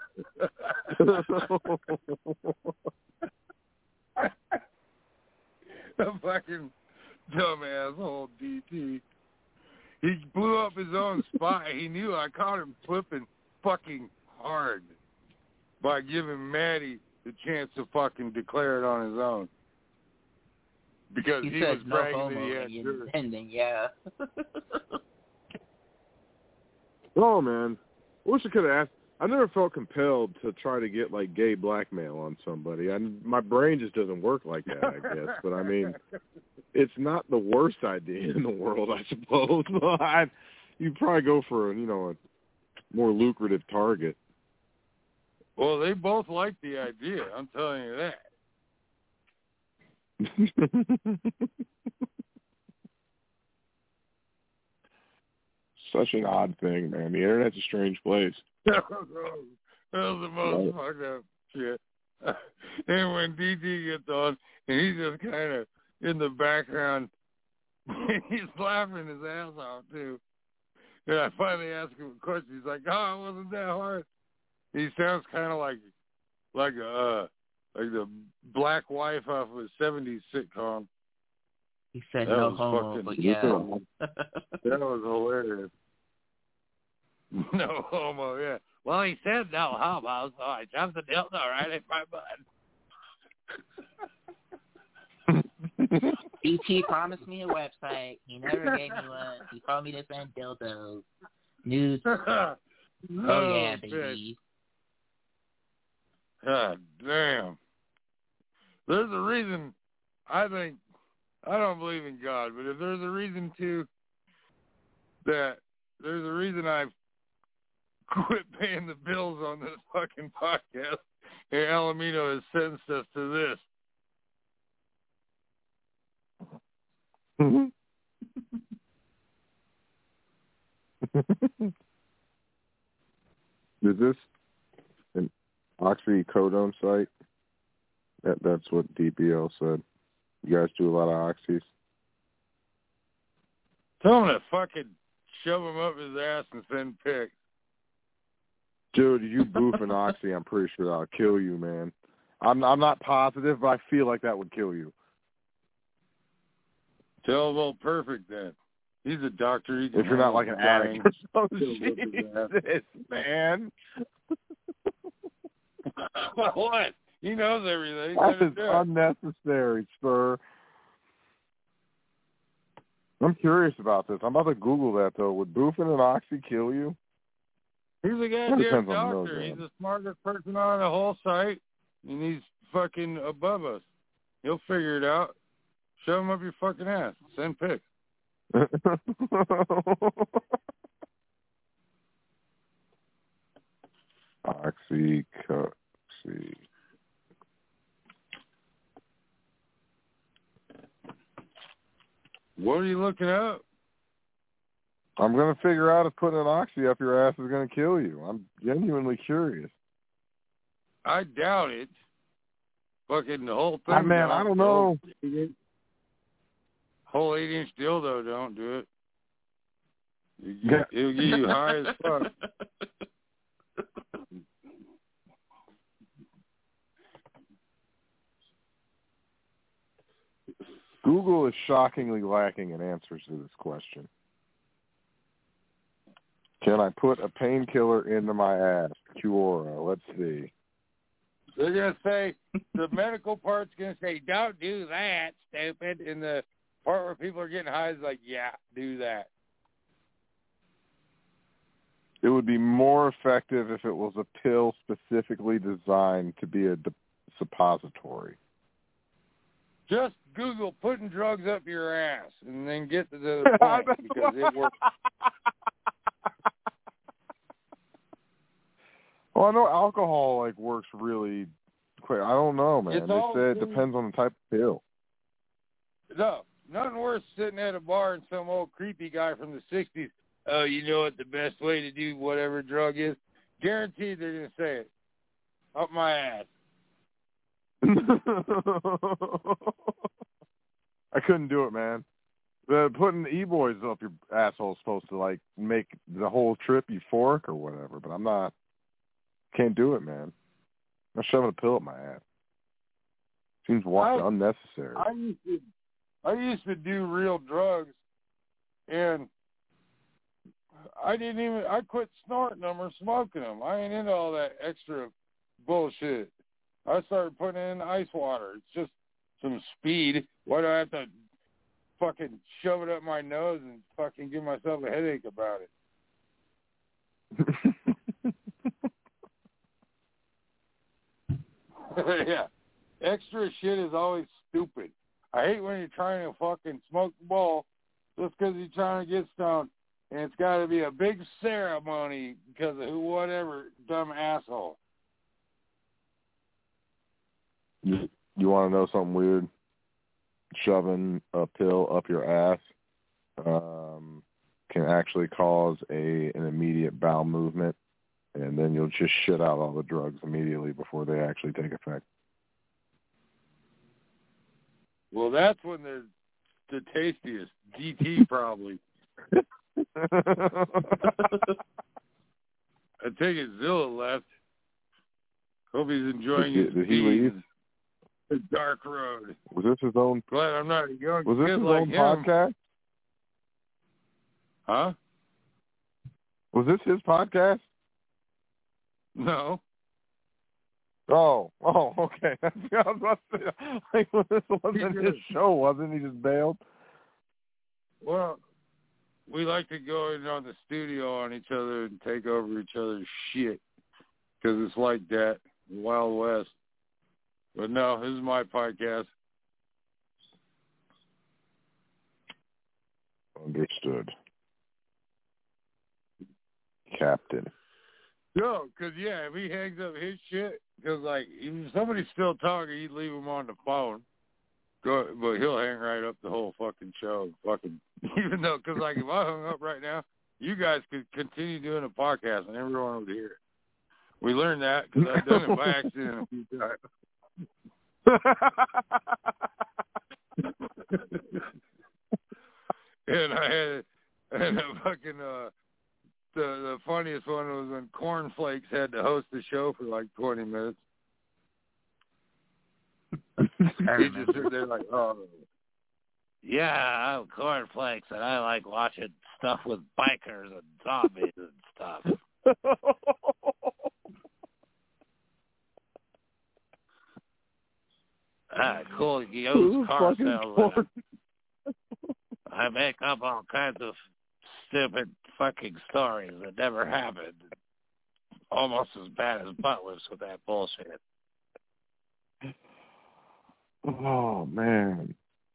A fucking dumbass old DT. He blew up his own spot. He knew I caught him flipping fucking hard by giving Maddie the chance to fucking declare it on his own. Because he was bragging that he had dirt. Yeah. Oh, man. I wish I could have asked. I never felt compelled to try to get, like, gay blackmail on somebody. My brain just doesn't work like that, I guess. But, I mean, it's not the worst idea in the world, I suppose. You'd probably go for, a more lucrative target. Well, they both like the idea. I'm telling you that. Such an odd thing, man. The internet's a strange place. That was the most fucked up shit. And when DT gets on, and he's just kind of in the background, he's laughing his ass off, too. And I finally asked him a question. He's like, oh, it wasn't that hard. He sounds kind of like the black wife off of a 70s sitcom. He said that no homo, but yeah. That was hilarious. No homo, yeah. Well, he said no homo, so I jumped the dildo right in my butt. E.T. promised me a website. He never gave me one. He told me to send dildos. News. Oh, yeah, baby. God damn. There's a reason, I don't believe in God, but if there's a reason there's a reason I've quit paying the bills on this fucking podcast, and Alamino has sentenced us to this. Is this an oxycodone site? That's what DPL said. You guys do a lot of oxys? Tell him to fucking shove him up his ass and send pics. Dude, you boofing oxy, I'm pretty sure that'll kill you, man. I'm not positive, but I feel like that would kill you. Tell Well Perfect then. He's a doctor. He can if you're not like an addict or something. Jesus, man. What? He knows everything. That is unnecessary, Spur. I'm curious about this. I'm about to Google that, though. Would boofing and oxy kill you? He's a goddamn doctor. He's the smartest person on the whole site, and he's fucking above us. He'll figure it out. Shove him up your fucking ass. Send pics. Oxy. What are you looking up? I'm going to figure out if putting an oxy up your ass is going to kill you. I'm genuinely curious. I doubt it. Fucking the whole thing. Man, I don't know. Whole 8-inch dildo don't do it. It'll get you high as fuck. Google is shockingly lacking in answers to this question. Can I put a painkiller into my ass? Cura. Let's see. They're going to say, the medical part's going to say, don't do that, stupid. And the part where people are getting high is like, yeah, do that. It would be more effective if it was a pill specifically designed to be a suppository. Just Google putting drugs up your ass and then get to the point because it works. Well, I know alcohol works really quick. I don't know, man. They said it depends on the type of pill. No, nothing worse sitting at a bar and some old creepy guy from the 60s, oh, you know what the best way to do whatever drug is? Guaranteed they're going to say it. Up my ass. I couldn't do it, man. Putting E-boys up your asshole is supposed to, make the whole trip euphoric or whatever, but I'm not. Can't do it, man. I'm shoving a pill up my ass. Seems unnecessary. I used to do real drugs, and I quit snorting them or smoking them. I ain't into all that extra bullshit. I started putting in ice water. It's just some speed. Why do I have to fucking shove it up my nose and fucking give myself a headache about it? Yeah. Extra shit is always stupid. I hate when you're trying to fucking smoke the ball just because you're trying to get stoned, and it's got to be a big ceremony because of whatever dumb asshole. You want to know something weird? Shoving a pill up your ass can actually cause an immediate bowel movement, and then you'll just shit out all the drugs immediately before they actually take effect. Well, that's when they're the tastiest. DT probably. I take it Zilla left. Hope he's enjoying his Did he leave? The dark road. Was this his own? Glad I'm not a young Was this kid his like own him. podcast? Huh? Was this his podcast? No. Oh, okay. I was about to say, this wasn't his show, wasn't he? Just bailed? Well, we like to go in on the studio on each other and take over each other's shit because it's like that, Wild West. But no, this is my podcast. Understood. Captain. No, because, if he hangs up his shit, because, if somebody's still talking, he'd leave him on the phone. But he'll hang right up the whole fucking show. Even though, because, if I hung up right now, you guys could continue doing a podcast and everyone would hear it. We learned that because I've done it by accident a few times. And I had a fucking the funniest one was when Cornflakes had to host the show for 20 minutes. He just sit there oh, yeah, I'm Cornflakes and I like watching stuff with bikers and zombies and stuff. Cool used car salesman. I make up all kinds of stupid fucking stories that never happened. Almost as bad as Butler's with that bullshit. Oh, man.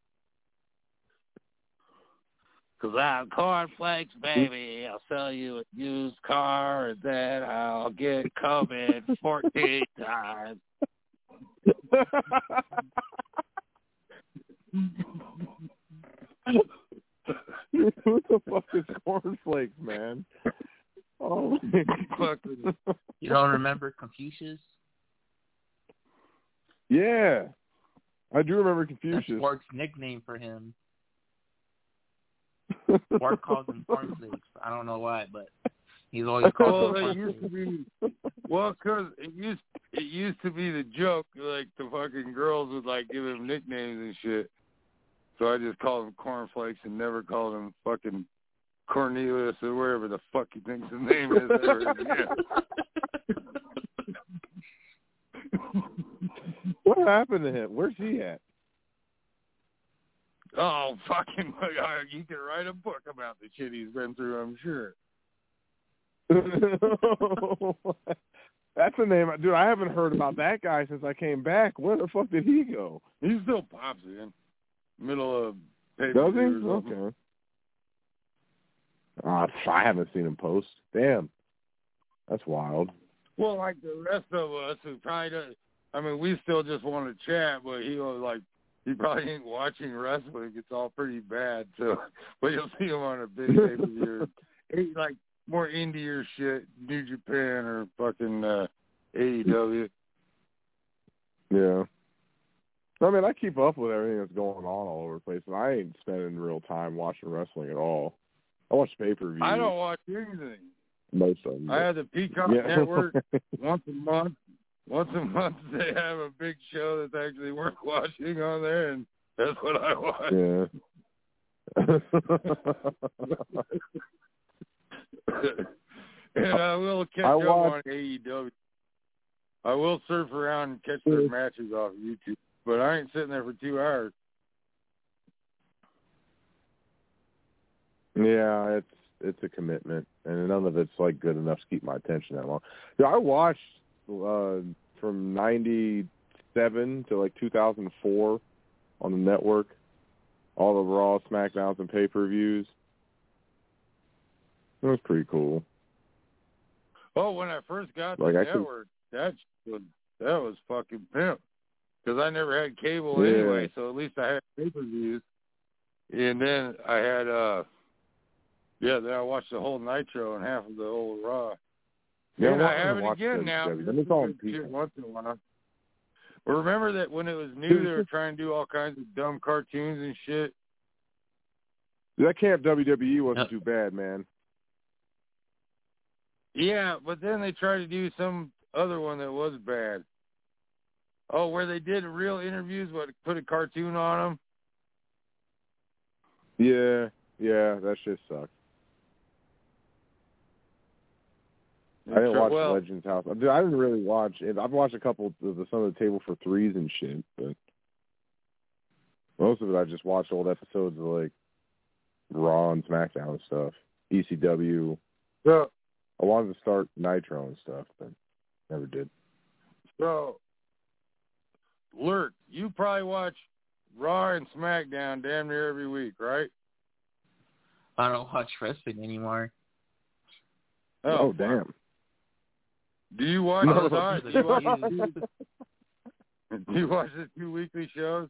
Because I'm Cornflakes, baby. I'll sell you a used car, and then I'll get COVID 14 times. Who the fuck is Cornflakes, man? Oh, fucking. You don't remember Confucius? Yeah, I do remember Confucius. That's Spork's nickname for him. Bart calls him cornflakes. I don't know why, but he's always called him cornflakes. Because it used to be the joke, like the fucking girls would like give him nicknames and shit. So I just called him cornflakes and never called him fucking Cornelius or wherever the fuck he thinks his name is ever again. What happened to him? Where's he at? Oh, fucking, you can write a book about the shit he's been through, I'm sure. That's the name. Dude, I haven't heard about that guy since I came back. Where the fuck did he go? He still pops in. Middle of paper. Does he? Okay. I haven't seen him post. Damn. That's wild. Well, like the rest of us who probably does, I mean, we still just want to chat, but he probably ain't watching wrestling. It's all pretty bad. So, but you'll see him on a big pay-per-view. Like more indie shit, New Japan or fucking AEW. Yeah. I mean, I keep up with everything that's going on all over the place, and I ain't spending real time watching wrestling at all. I watch pay-per-views. I don't watch anything. Most of them. I have the Peacock Network once a month. Once a month they have a big show that's actually worth watching on there, and that's what I watch. Yeah. And I will catch up on AEW. I will surf around and catch their matches off YouTube, but I ain't sitting there for 2 hours. Yeah, it's a commitment, and none of it's like good enough to keep my attention that long. Yeah, I watched from 97 to like 2004 on the network, all the Raw, SmackDowns, and pay-per-views. It was pretty cool. Oh, when I first got the network, that was fucking pimp. Because I never had cable anyway, so at least I had pay-per-views. And then I had, then I watched the whole Nitro and half of the old Raw. Yeah, and I have it again now. Let me call him once in a while. Well, remember that when it was new, they were trying to do all kinds of dumb cartoons and shit? That Camp WWE wasn't too bad, man. Yeah, but then they tried to do some other one that was bad. Oh, where they did real interviews, put a cartoon on them? Yeah, that shit sucked. I didn't watch Legends House. Dude, I didn't really watch it. I've watched a couple of some of the Table for Threes and shit, but most of it I just watched old episodes of like Raw and SmackDown and stuff. ECW. So I wanted to start Nitro and stuff, but never did. So, Lurk, you probably watch Raw and SmackDown damn near every week, right? I don't watch wrestling anymore. Oh damn. Do you watch Do you watch the 2 weekly shows?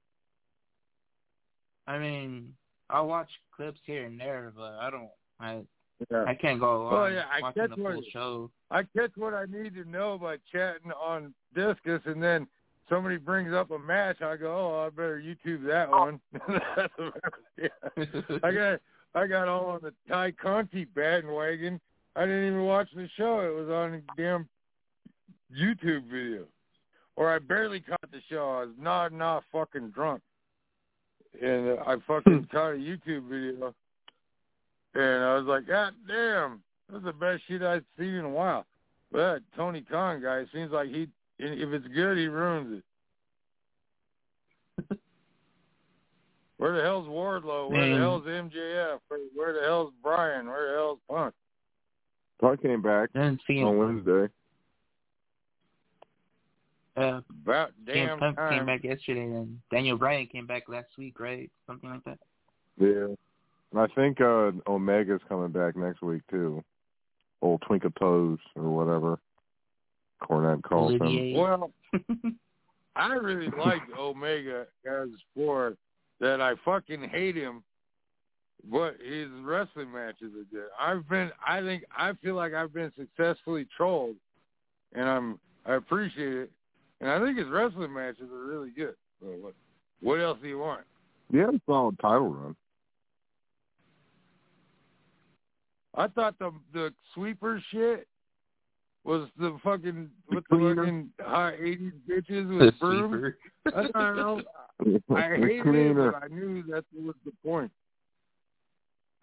I mean, I'll watch clips here and there, but I can't go on watching the full show. I catch what I need to know by chatting on Discus, and then somebody brings up a match, I go, oh, I better YouTube that one. I got all on the Ty Conti bandwagon. I didn't even watch the show. It was on a damn YouTube video. Or I barely caught the show. I was nodding off fucking drunk. And I fucking caught a YouTube video. And I was like, God damn, that's the best shit I've seen in a while. But that Tony Khan guy, it seems like if it's good, he ruins it. Where the hell's Wardlow? Where the hell's MJF? Where the hell's Bryan? Where the hell's Punk? Punk came back on Wednesday. About damn Punk time. came back yesterday, and Daniel Bryan came back last week, right? Something like that. Yeah. And I think Omega's coming back next week, too. Old Twinkle Toes or whatever Cornette calls him. Well, I really like Omega as a sport. That I fucking hate him, but his wrestling matches are good. I feel like I've been successfully trolled, and I appreciate it. And I think his wrestling matches are really good. So what else do you want? He had a solid title run. I thought the sweeper shit was the fucking with the fucking high 80s bitches with brooms. I hated it, but I knew that was the point. I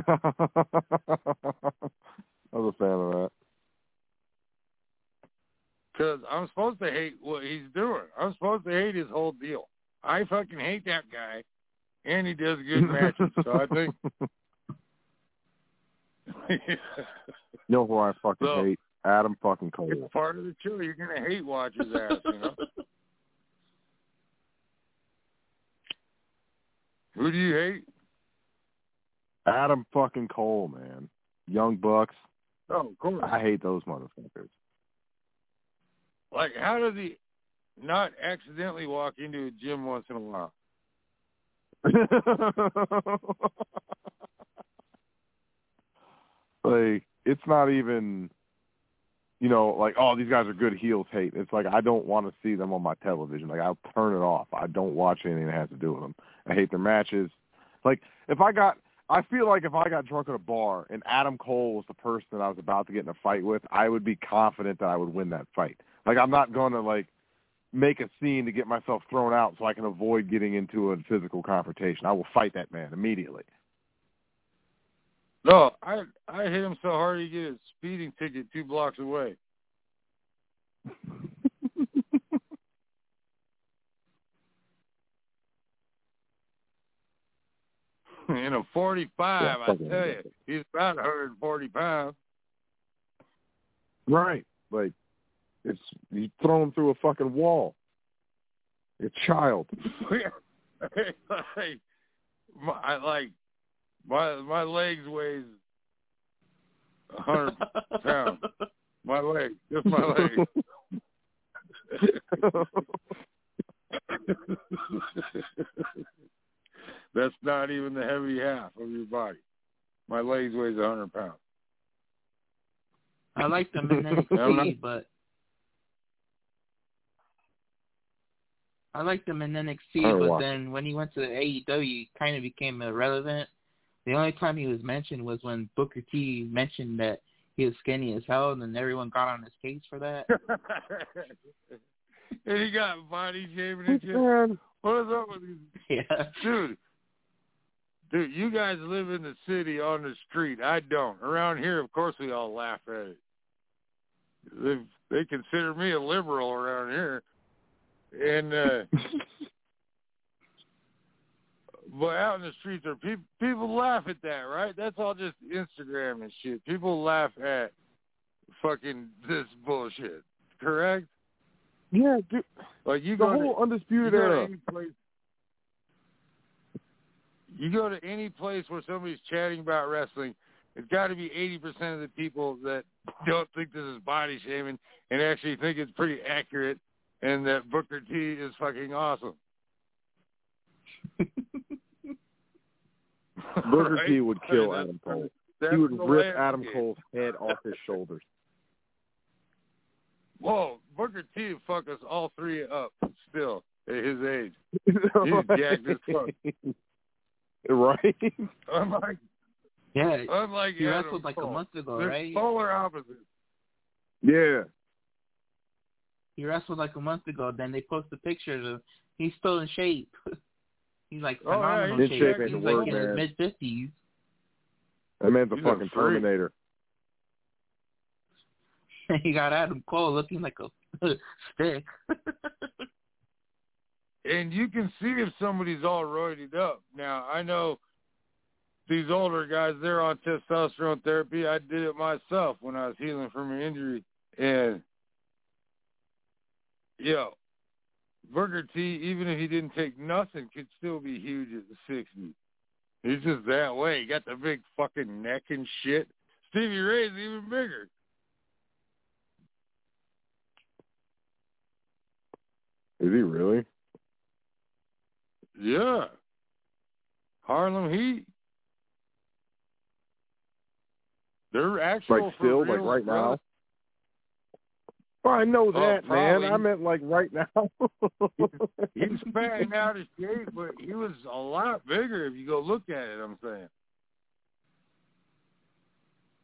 was a fan of that. Because I'm supposed to hate what he's doing. I'm supposed to hate his whole deal. I fucking hate that guy, and he does good matches. So I think. You know who I fucking hate? Adam fucking Cole. It's part of the show. You're gonna hate watch his ass, you know. Who do you hate? Adam fucking Cole, man. Young Bucks. Oh, of course. I hate those motherfuckers. Like, how does he not accidentally walk into a gym once in a while? Like, it's not even, you know, like, oh, these guys are good heels hate. It's like, I don't want to see them on my television. Like, I'll turn it off. I don't watch anything that has to do with them. I hate their matches. Like, I feel like if I got drunk at a bar and Adam Cole was the person that I was about to get in a fight with, I would be confident that I would win that fight. Like, I'm not going to, like, make a scene to get myself thrown out so I can avoid getting into a physical confrontation. I will fight that man immediately. No, I hit him so hard he get a speeding ticket 2 blocks away. In a 45, yeah, I tell you, he's about 140 pounds. Right, like you throw him through a fucking wall. You're a child. My legs weighs 100 pounds. My leg, just my leg. That's not even the heavy half of your body. My legs weighs 100 pounds. I like them in NXT, but then when he went to AEW, he kind of became irrelevant. The only time he was mentioned was when Booker T mentioned that he was skinny as hell, and then everyone got on his case for that. And he got body shaming and shit. What is up with these? Yeah. Dude, you guys live in the city on the street. I don't. Around here, of course, we all laugh at it. They consider me a liberal around here. And but out in the streets, people laugh at that, right? That's all just Instagram and shit. People laugh at fucking this bullshit, correct? Yeah, dude. Like you the go whole to, Undisputed you go Era. To any place, you go to any place where somebody's chatting about wrestling, it's got to be 80% of the people that don't think this is body shaming and actually think it's pretty accurate and that Booker T is fucking awesome. Booker Right? T would kill Adam Cole. He would rip Adam Cole's head off his shoulders. Whoa, Booker T would fuck us all three up still at his age. He's jacked as fuck. Right? Unlike he Adam wrestled like Cole. a month ago, They're right? polar opposites. Yeah. He wrestled like a month ago. Then they posted pictures of he's still in shape. He's like phenomenal he's shape. in He's word, like in his man. mid-50s. That man's a He's fucking a freak. Terminator. He got Adam Cole looking like a stick. And you can see if somebody's all roided up. Now, I know these older guys, they're on testosterone therapy. I did it myself when I was healing from an injury. And, Booker T, even if he didn't take nothing, could still be huge at the 60s. He's just that way. He got the big fucking neck and shit. Stevie Ray's even bigger. Is he really? Yeah. Harlem Heat. They're actual Like still, like right now? Well, I know that, man. I meant like right now. He's fatting out of shape, but he was a lot bigger if you go look at it, I'm saying.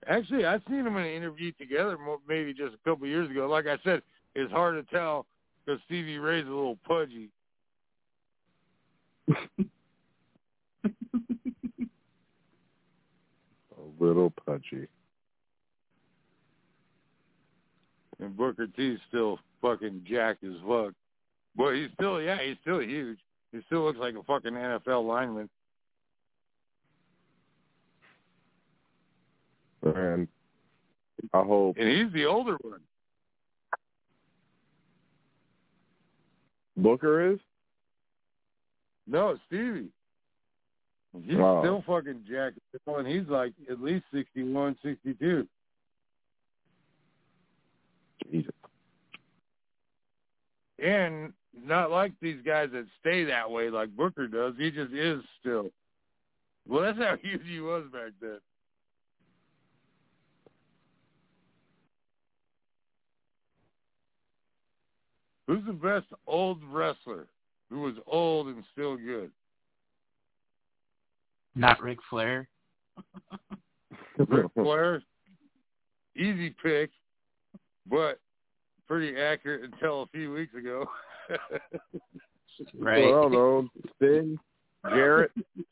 Actually, I've seen them in an interview together maybe just a couple years ago. Like I said, it's hard to tell because Stevie Ray's a little pudgy. A little pudgy. And Booker T's still fucking jacked as fuck. But he's still huge. He still looks like a fucking NFL lineman. And I hope. And he's the older one. Booker is? No, Stevie. He's still fucking jacked. And he's like at least 61, 62. Jesus. And not like these guys that stay that way like Booker does. He just is still. Well, that's how huge he was back then. Who's the best old wrestler who was old and still good? Not Ric Flair. Ric Flair, easy pick, but pretty accurate until a few weeks ago. Right. Well, I don't know. Sting, Jarrett.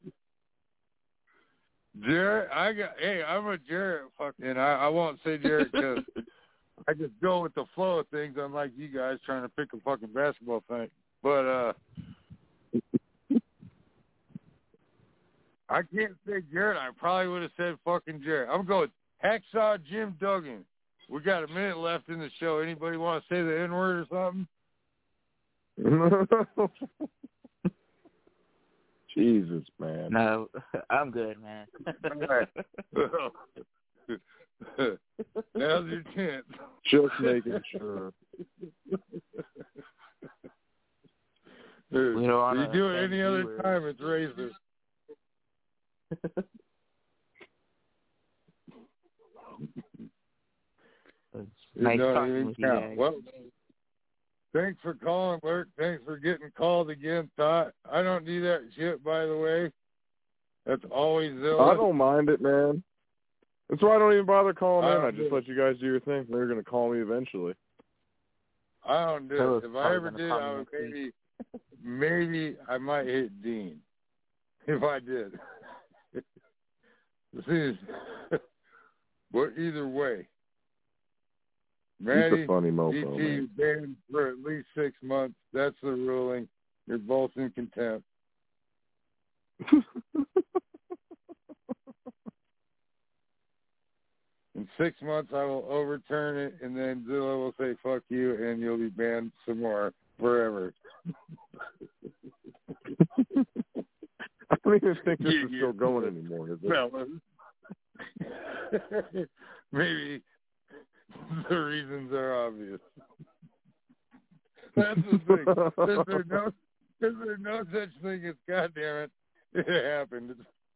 Jarrett, I'm a Jarrett fucking. I won't say Jarrett because I just go with the flow of things, unlike you guys trying to pick a fucking basketball thing. But I can't say Jarrett. I probably would have said fucking Jarrett. I'm going Hacksaw Jim Duggan. We got a minute left in the show. Anybody want to say the N-word or something? Jesus, man. No, I'm good, man. Now's your chance. Just making sure. If you do it any other time, it's racist. Nice talking with you guys. Well, thanks for calling, Lurk. Thanks for getting called again, Thought. I don't do that shit, by the way. That's always Zilla. I don't mind it, man. That's why I don't even bother calling in. I just let you guys do your thing. They're going to call me eventually. I don't do it. If I ever did, I would maybe I might hit Dean. If I did. But either way. Maddie, He's a funny mofo, DT banned for at least 6 months. That's the ruling. You're both in contempt. In 6 months, I will overturn it, and then Zilla will say, fuck you, and you'll be banned some more forever. I don't even think this is still going anymore, is it? No. Maybe the reasons are obvious. That's the thing. Is there no such thing as, goddamn it happened.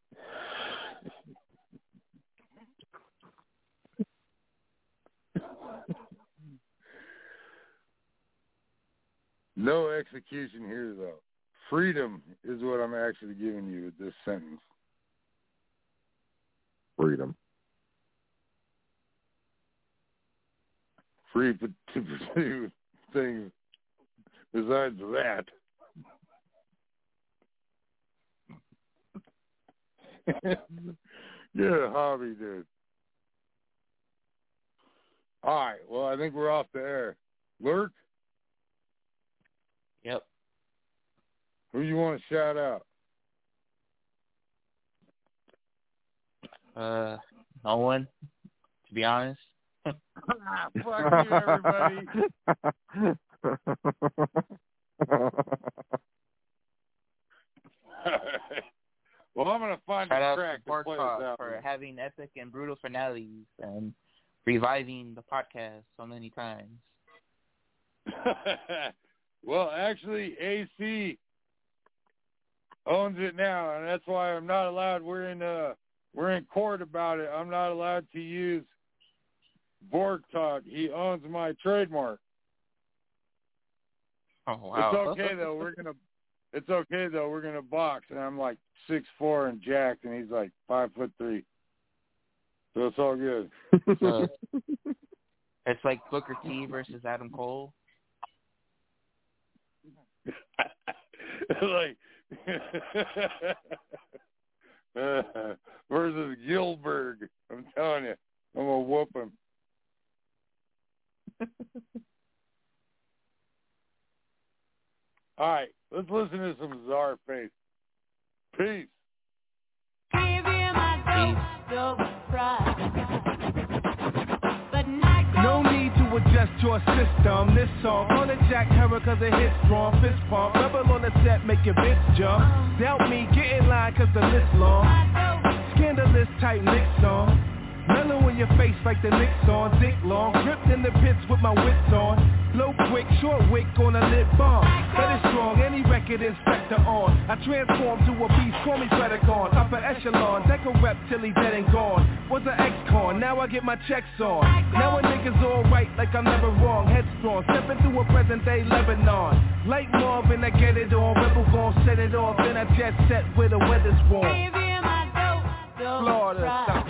No execution here, though. Freedom is what I'm actually giving you with this sentence. Freedom. Free to pursue things besides that. Get a hobby, dude. All right. Well, I think we're off the air. Lurk? Yep. Who you want to shout out? No one, to be honest. Fuck you, everybody. Well, I'm going to find a track to play this out for having epic and brutal finales and reviving the podcast so many times. Well, actually, AC owns it now, and that's why I'm not allowed. We're in court about it. I'm not allowed to use Borg Talk. He owns my trademark. Oh wow! It's okay though. We're gonna box, and I'm like 6'4" and jacked, and he's like 5'3". So it's all good. So it's like Booker T versus Adam Cole. Like versus Gilbert. I'm telling you, I'm gonna whoop him. All right, let's listen to some Czarface. Peace. No need to adjust your system. This song gonna jack her cause it hits strong. Fist pump, rebel on the set, make your bitch jump. Doubt me, get in line cause the list long. Scandalous type Nick song. Mellow in your face like the Knicks on. Dick long, gripped in the pits with my wits on. Low quick, short wick on a lip bomb. Better strong, any record inspector on. I transform to a beast, call me Predacon. Upper echelon, deck a rep till he dead and gone. Was an ex-con, now I get my checks on. Now a nigga's alright like I'm never wrong. Headstrong, stepping through a present day Lebanon. Like Marvin, I get it on. Rebel gon' set it off, then I jet set where the weather's warm. Florida,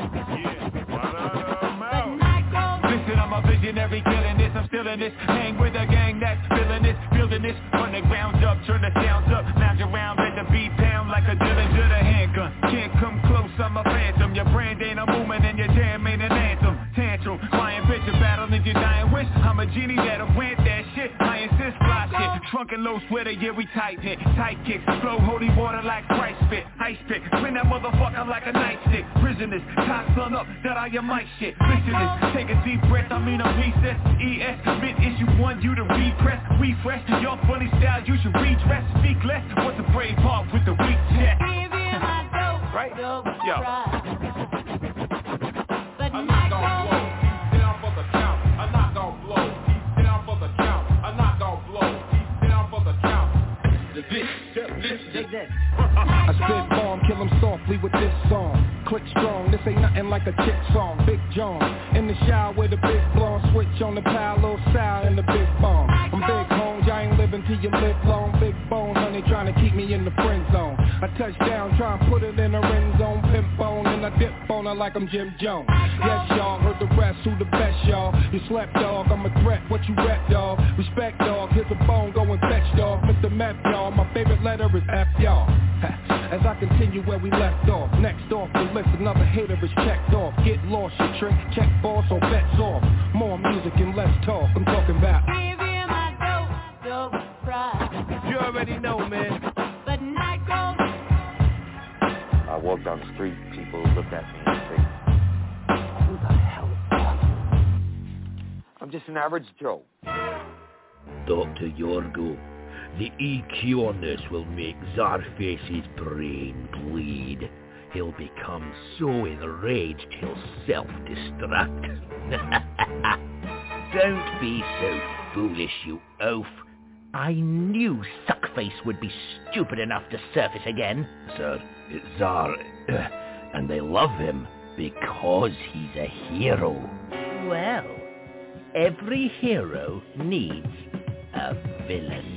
Listen, I'm a visionary, killing this, I'm still in this. Hang with a gang that's feeling this, building this. From the ground up, turn the sounds up. Lounge around, let the beat pound like a Dillinger the handgun. Can't come close, I'm a phantom. Your brand ain't a movement and your jam ain't an anthem. Tantrum, flying bitch, a battle in your dying wish. I'm a genie that'll grant that shit. I insist, fly shit. Shrunken low sweater, yeah, we tight hit. Tight kicks, flow holy water like Christ spit. Ice pick, spin that motherfucker like a nightstick. Prisoners, top sun up, that I am my shit. Listeners, take a deep breath, I mean a recess. ES, mid issue 1, you to repress. Refresh, your funny style, you should redress. Speak less, what's a brave heart with the weak chest? Right? Yo. I'm not gonna blow, he's down for the count. I'm not gonna blow, he's down for the count. I'm not gonna blow, he's down for the count. I spit bomb, kill him softly with this song. Click strong, this ain't nothing like a chick song. Big John, in the shower with a big blonde. Switch on the pile, little sour in the big bomb. I'm big homes, I ain't living till you live long. Big bone, honey, trying to keep me in the friend zone. I touch down, try and put it in the ring zone. Pimp bone, and I dip on her like I'm Jim Jones. Yes, y'all, heard the rest, who the best, y'all? You slept, dog, I'm a threat, what you rep, dog? Respect, dog, here's a bone, go and fetch, dog. Mr. Meth, y'all, my favorite letter is F, y'all. As I continue where we left off, next off the list, another hater is checked off. Get lost, you trick, check boss, or bets off. More music and less talk, I'm talking about. You already know, man. I walked down the street, people looked at me and said, who the hell are you? I'm just an average Joe. Dr. Yorgo, the EQ on this will make Czarface's brain bleed. He'll become so enraged he'll self-destruct. Don't be so foolish, you oaf. I knew Suckface would be stupid enough to surface again. Sir, it's Czar, and they love him because he's a hero. Well, every hero needs a villain.